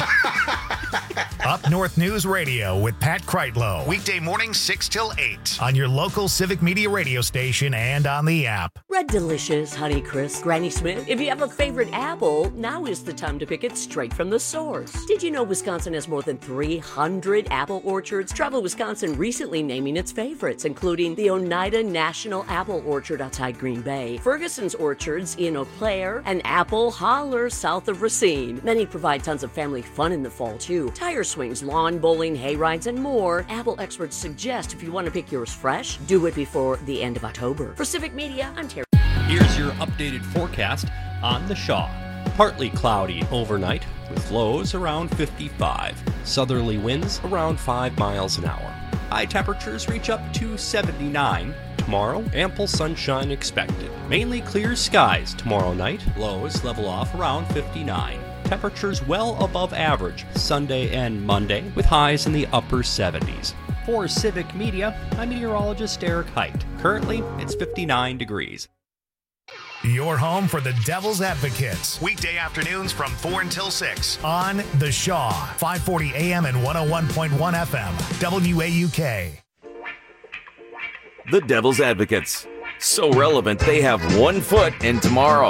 Up North News Radio with Pat Kreitlow. Weekday mornings six till eight on your local Civic Media radio station and on the app. Red Delicious, Honey Crisp, Granny Smith. If you have a favorite apple, now is the time to pick it straight from the source. Did you know Wisconsin has more than three hundred apple orchards? Travel Wisconsin recently naming its favorites, including the Oneida National Apple Orchard outside Green Bay, Ferguson's Orchards in Eau Claire, and Apple Holler south of Racine. Many provide tons of family fun in the fall, too. Tire swings, lawn bowling, hay rides, and more. Apple experts suggest if you want to pick yours fresh, do it before the end of October. For Civic Media, I'm Terry. Here's your updated forecast on the Shaw. Partly cloudy overnight with lows around fifty-five. Southerly winds around five miles an hour. High temperatures reach up to seventy-nine. Tomorrow, ample sunshine expected. Mainly clear skies tomorrow night. Lows level off around fifty-nine. Temperatures well above average Sunday and Monday with highs in the upper seventies. For Civic Media, I'm meteorologist Eric Height. Currently, it's fifty-nine degrees. Your home for the Devil's Advocates. Weekday afternoons from four until six on The Shaw, five forty A M and one oh one point one F M, W A U K. The Devil's Advocates. So relevant, they have one foot in tomorrow.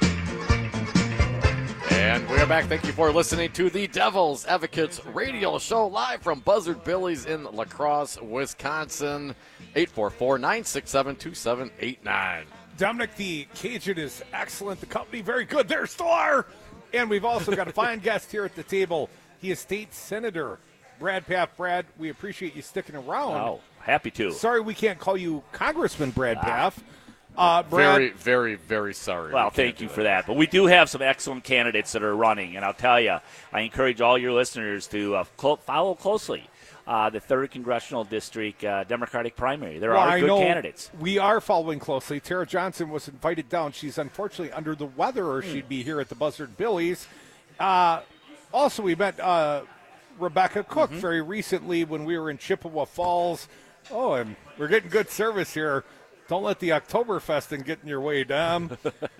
And we are back. Thank you for listening to the Devil's Advocates radio show live from Buzzard Billy's in La Crosse, Wisconsin. eight four four, nine six seven, two seven eight nine. Dominic the Cajun is excellent. The company, very good. There still are. And we've also got a fine guest here at the table. He is State Senator Brad Pfaff. Brad, we appreciate you sticking around. Oh, happy to. Sorry we can't call you Congressman Brad Pfaff. Uh, Brad, very, very, very sorry. Well, thank you for that. But we do have some excellent candidates that are running. And I'll tell you, I encourage all your listeners to uh, cl- follow closely uh, the third Congressional District uh, Democratic primary. There well, are I good know candidates. We are following closely. Tara Johnson was invited down. She's unfortunately under the weather, or Hmm. she'd be here at the Buzzard Billy's. Uh, also, we met uh, Rebecca Cook Mm-hmm. very recently when we were in Chippewa Falls. Oh, and we're getting good service here. Don't let the Oktoberfest thing get in your way, Dom.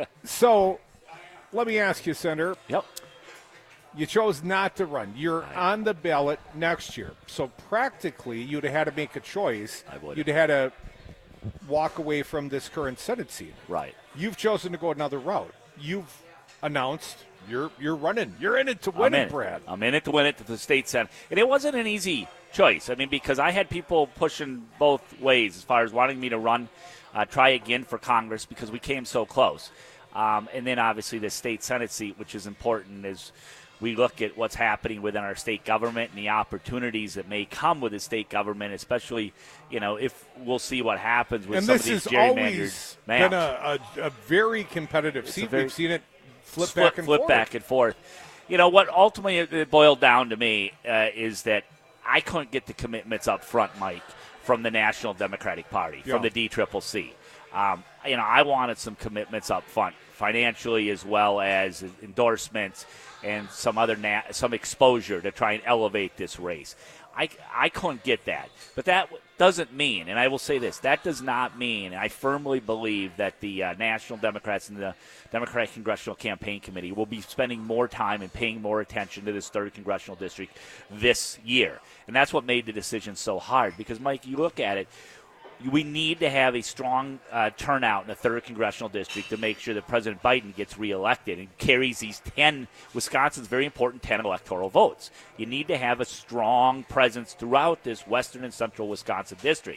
So, let me ask you, Senator. Yep. You chose not to run. You're on the ballot next year. So, practically, you'd have had to make a choice. I would. You'd have had to walk away from this current Senate seat. Right. You've chosen to go another route. You've announced you're you're running. You're in it to win I'm in it, Brad. I'm in it to win it to the state senate. And it wasn't an easy choice. I mean, because I had people pushing both ways as far as wanting me to run, uh, try again for Congress because we came so close. Um, and then obviously the state senate seat, which is important as we look at what's happening within our state government and the opportunities that may come with the state government, especially, you know, if we'll see what happens with And some this of these has gerrymandered always maps. been a, a, a very competitive It's a seat. very- We've seen it flip Flip- back and flip forth. back and forth. You know, what ultimately it, it boiled down to me uh, is that I couldn't get the commitments up front, Mike, from the National Democratic Party, Yeah. from the D C C C. Um, you know, I wanted some commitments up front, financially as well as endorsements and some other na- some exposure to try and elevate this race. I, I couldn't get that. But that doesn't mean, and I will say this, that does not mean, and I firmly believe that the uh, National Democrats and the Democratic Congressional Campaign Committee will be spending more time and paying more attention to this third Congressional District this year. And that's what made the decision so hard. Because, Mike, you look at it, we need to have a strong uh, turnout in the third Congressional District to make sure that President Biden gets reelected and carries these ten, Wisconsin's very important ten electoral votes. You need to have a strong presence throughout this western and central Wisconsin district.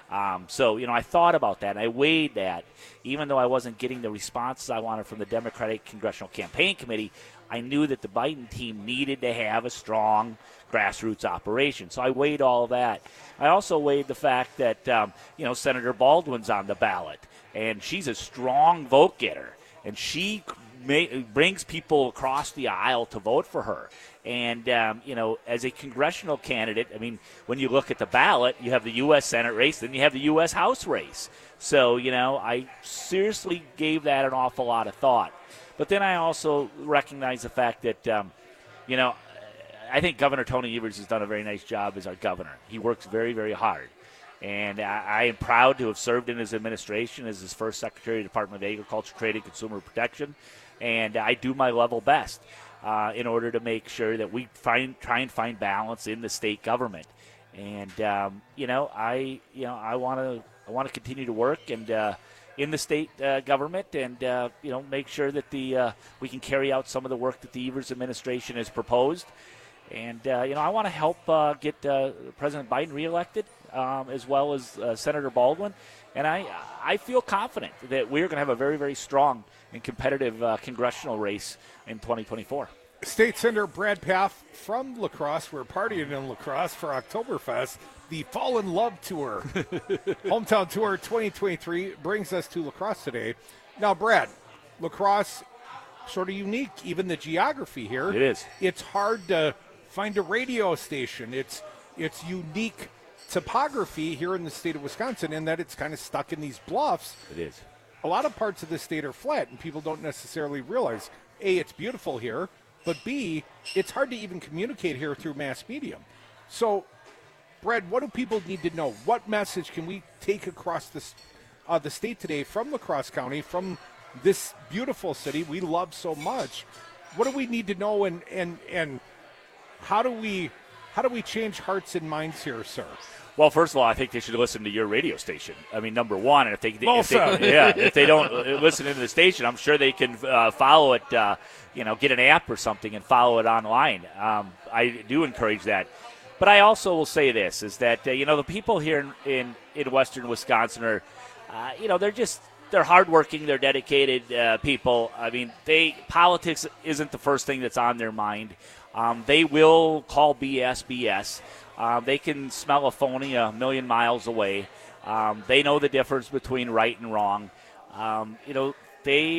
Um, so, you know, I thought about that, and I weighed that. Even though I wasn't getting the responses I wanted from the Democratic Congressional Campaign Committee, I knew that the Biden team needed to have a strong grassroots operation. So I weighed all of that. I also weighed the fact that, um, you know, Senator Baldwin's on the ballot, and she's a strong vote getter, and she may, brings people across the aisle to vote for her. And, um, you know, as a congressional candidate, I mean, when you look at the ballot, you have the U S Senate race, then you have the U S House race. So, you know, I seriously gave that an awful lot of thought. But then I also recognize the fact that, um, you know, I think Governor Tony Evers has done a very nice job as our governor. He works very, very hard. And I, I am proud to have served in his administration as his first Secretary of the Department of Agriculture, Trade, and Consumer Protection. And I do my level best uh, in order to make sure that we find, try and find balance in the state government. And, um, you know, I, you know, I want to I want to continue to work and uh, in the state uh, government and, uh, you know, make sure that the uh, we can carry out some of the work that the Evers administration has proposed. And, uh, you know, I want to help uh, get uh, President Biden reelected um, as well as uh, Senator Baldwin. And I I feel confident that we're going to have a very, very strong and competitive uh, congressional race in twenty twenty-four. State Senator Brad Pfaff from La Crosse. We're partying in La Crosse for Oktoberfest. The Fall in Love Tour, Hometown Tour twenty twenty-three, brings us to La Crosse today. Now, Brad, La Crosse, sort of unique, even the geography here. It is. It's hard to find a radio station. It's it's unique topography here in the state of Wisconsin in that it's kind of stuck in these bluffs. It is. A lot of parts of the state are flat, and people don't necessarily realize, A, it's beautiful here, but B, it's hard to even communicate here through mass medium. So, Brad, what do people need to know? What message can we take across this, uh, the state today from La Crosse County, from this beautiful city we love so much? What do we need to know, and and and how do we how do we change hearts and minds here, sir? Well, first of all, I think they should listen to your radio station. I mean, number one, and if they, well if they yeah, if they don't listen into the station, I'm sure they can uh, follow it. Uh, you know, get an app or something and follow it online. Um, I do encourage that. But I also will say this: is that uh, you know the people here in in, in Western Wisconsin are, uh, you know, they're just they're hardworking, they're dedicated uh, people. I mean, they politics isn't the first thing that's on their mind. Um, they will call B S B S. Um, they can smell a phony a million miles away. Um, they know the difference between right and wrong. Um, you know, they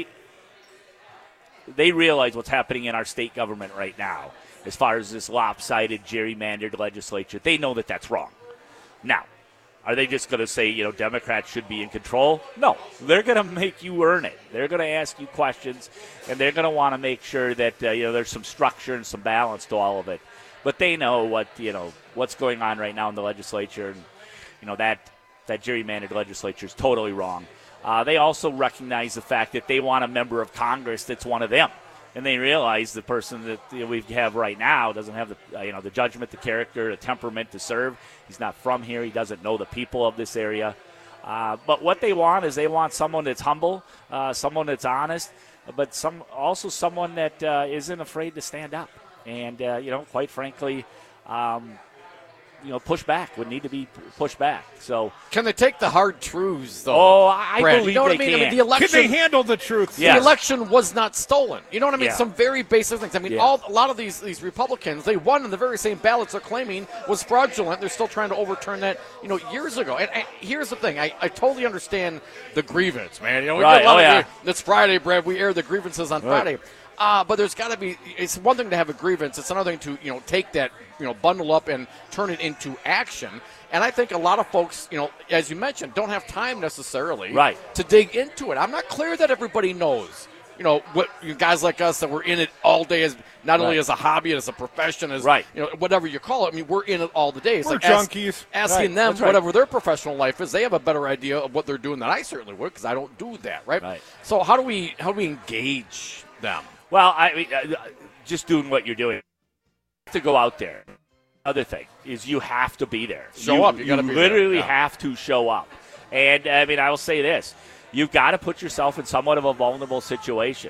they realize what's happening in our state government right now as far as this lopsided, gerrymandered legislature. They know that that's wrong. Now, are they just going to say, you know, Democrats should be in control? No. They're going to make you earn it. They're going to ask you questions, and they're going to want to make sure that, uh, you know, there's some structure and some balance to all of it. But they know what, you know, what's going on right now in the legislature, and, you know, that, that gerrymandered legislature is totally wrong. Uh, they also recognize the fact that they want a member of Congress that's one of them. And they realize the person that you know, we have right now doesn't have the uh, you know the judgment, the character, the temperament to serve. He's not from here. He doesn't know the people of this area. Uh, but what they want is they want someone that's humble, uh, someone that's honest, but some also someone that uh, isn't afraid to stand up. And uh, you know, quite frankly, um, you know, push back would need to be pushed back. So can they take the hard truths, though? Oh, I Brad? believe you know what they I mean? can. I mean, the election, Can they handle the truth? Yes. The election was not stolen. You know what I mean? Yeah. Some very basic things. I mean, Yeah. all a lot of these these Republicans, they won in the very same ballots they're claiming was fraudulent. They're still trying to overturn that, you know, years ago. And, and here's the thing: I, I totally understand the grievance, man. You know, we Right. get a lot Oh, of yeah. the, it's Friday, Brad. We air the grievances on Right. Friday. Uh, but there's got to be. It's one thing to have a grievance. It's another thing to you know take that you know bundle up and turn it into action. And I think a lot of folks, you know, as you mentioned, don't have time necessarily Right. to dig into it. I'm not clear that everybody knows. You know, what you guys like us that we're in it all day as not only Right. as a hobby, as a profession, as Right. you know, whatever you call it. I mean, we're in it all the day. It's We're like ask- junkies. asking Right. them That's right. whatever their professional life is. They have a better idea of what they're doing than I certainly would because I don't do that, right? Right. So how do we how do we engage them? Well, I mean, uh, just doing what you're doing. You have to go out there. Other thing is you have to be there. Show up. You gotta be there. literally Yeah. have to show up. And, I mean, I will say this. You've got to put yourself in somewhat of a vulnerable situation.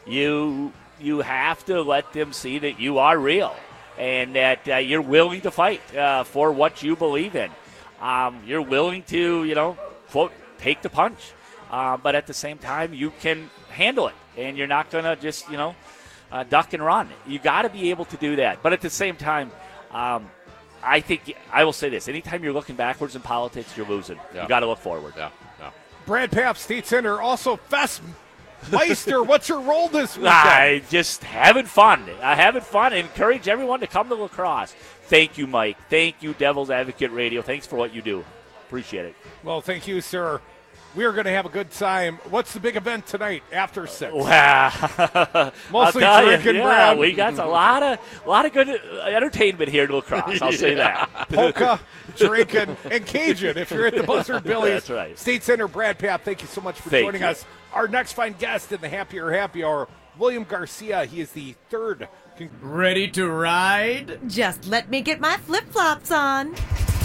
You you have to let them see that you are real and that uh, you're willing to fight uh, for what you believe in. um, you're willing to, you know, quote, take the punch. Uh, but at the same time, you can handle it, and you're not going to just, you know, uh, duck and run. You got to be able to do that. But at the same time, um, I think I will say this: anytime you're looking backwards in politics, you're losing. Yeah. You got to look forward. Yeah, yeah. Brad Pfaff, State Center, also Fest Meister. What's your role this weekend? I just having fun. Uh, having fun. Encourage everyone to come to La Crosse. Thank you, Mike. Thank you, Devil's Advocate Radio. Thanks for what you do. Appreciate it. Well, thank you, sir. We are going to have a good time. What's the big event tonight after six? Wow. Mostly you, drinking, yeah, Brad. We got a lot of a lot of good entertainment here at La Crosse. I'll say Yeah. that. Polka, drinking, and Cajun if you're at the Buzzard Billies. That's right. State Center, Brad Pfaff, thank you so much for Thank joining you. us. Our next fine guest in the Happier Happy Hour, William Garcia. He is the third. Con- Ready to ride? Just let me get my flip-flops on.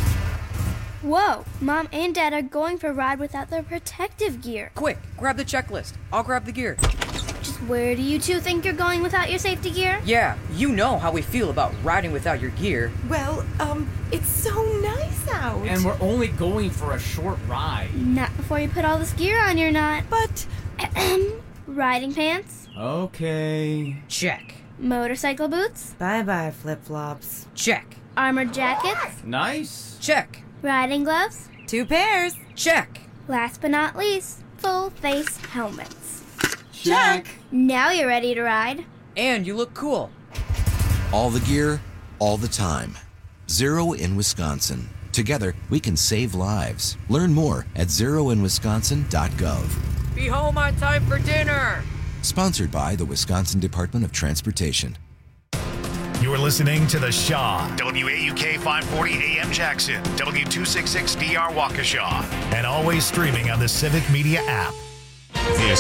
Whoa, Mom and Dad are going for a ride without their protective gear. Quick, grab the checklist. I'll grab the gear. Just where do you two think you're going without your safety gear? Yeah, you know how we feel about riding without your gear. Well, um, it's so nice out. And we're only going for a short ride. Not before you put all this gear on, you're not. But, riding pants? Okay. Check. Motorcycle boots? Bye-bye, flip-flops. Check. Armored jackets? Nice. Check. Riding gloves? Two pairs. Check. Last but not least, full face helmets. Check. Now you're ready to ride. And you look cool. All the gear, all the time. Zero in Wisconsin. Together, we can save lives. Learn more at zero in wisconsin dot gov. Be home on time for dinner. Sponsored by the Wisconsin Department of Transportation. You're listening to The Shaw, W A U K five forty A M Jackson, W two sixty-six D R Waukesha, and always streaming on the Civic Media app. Yes.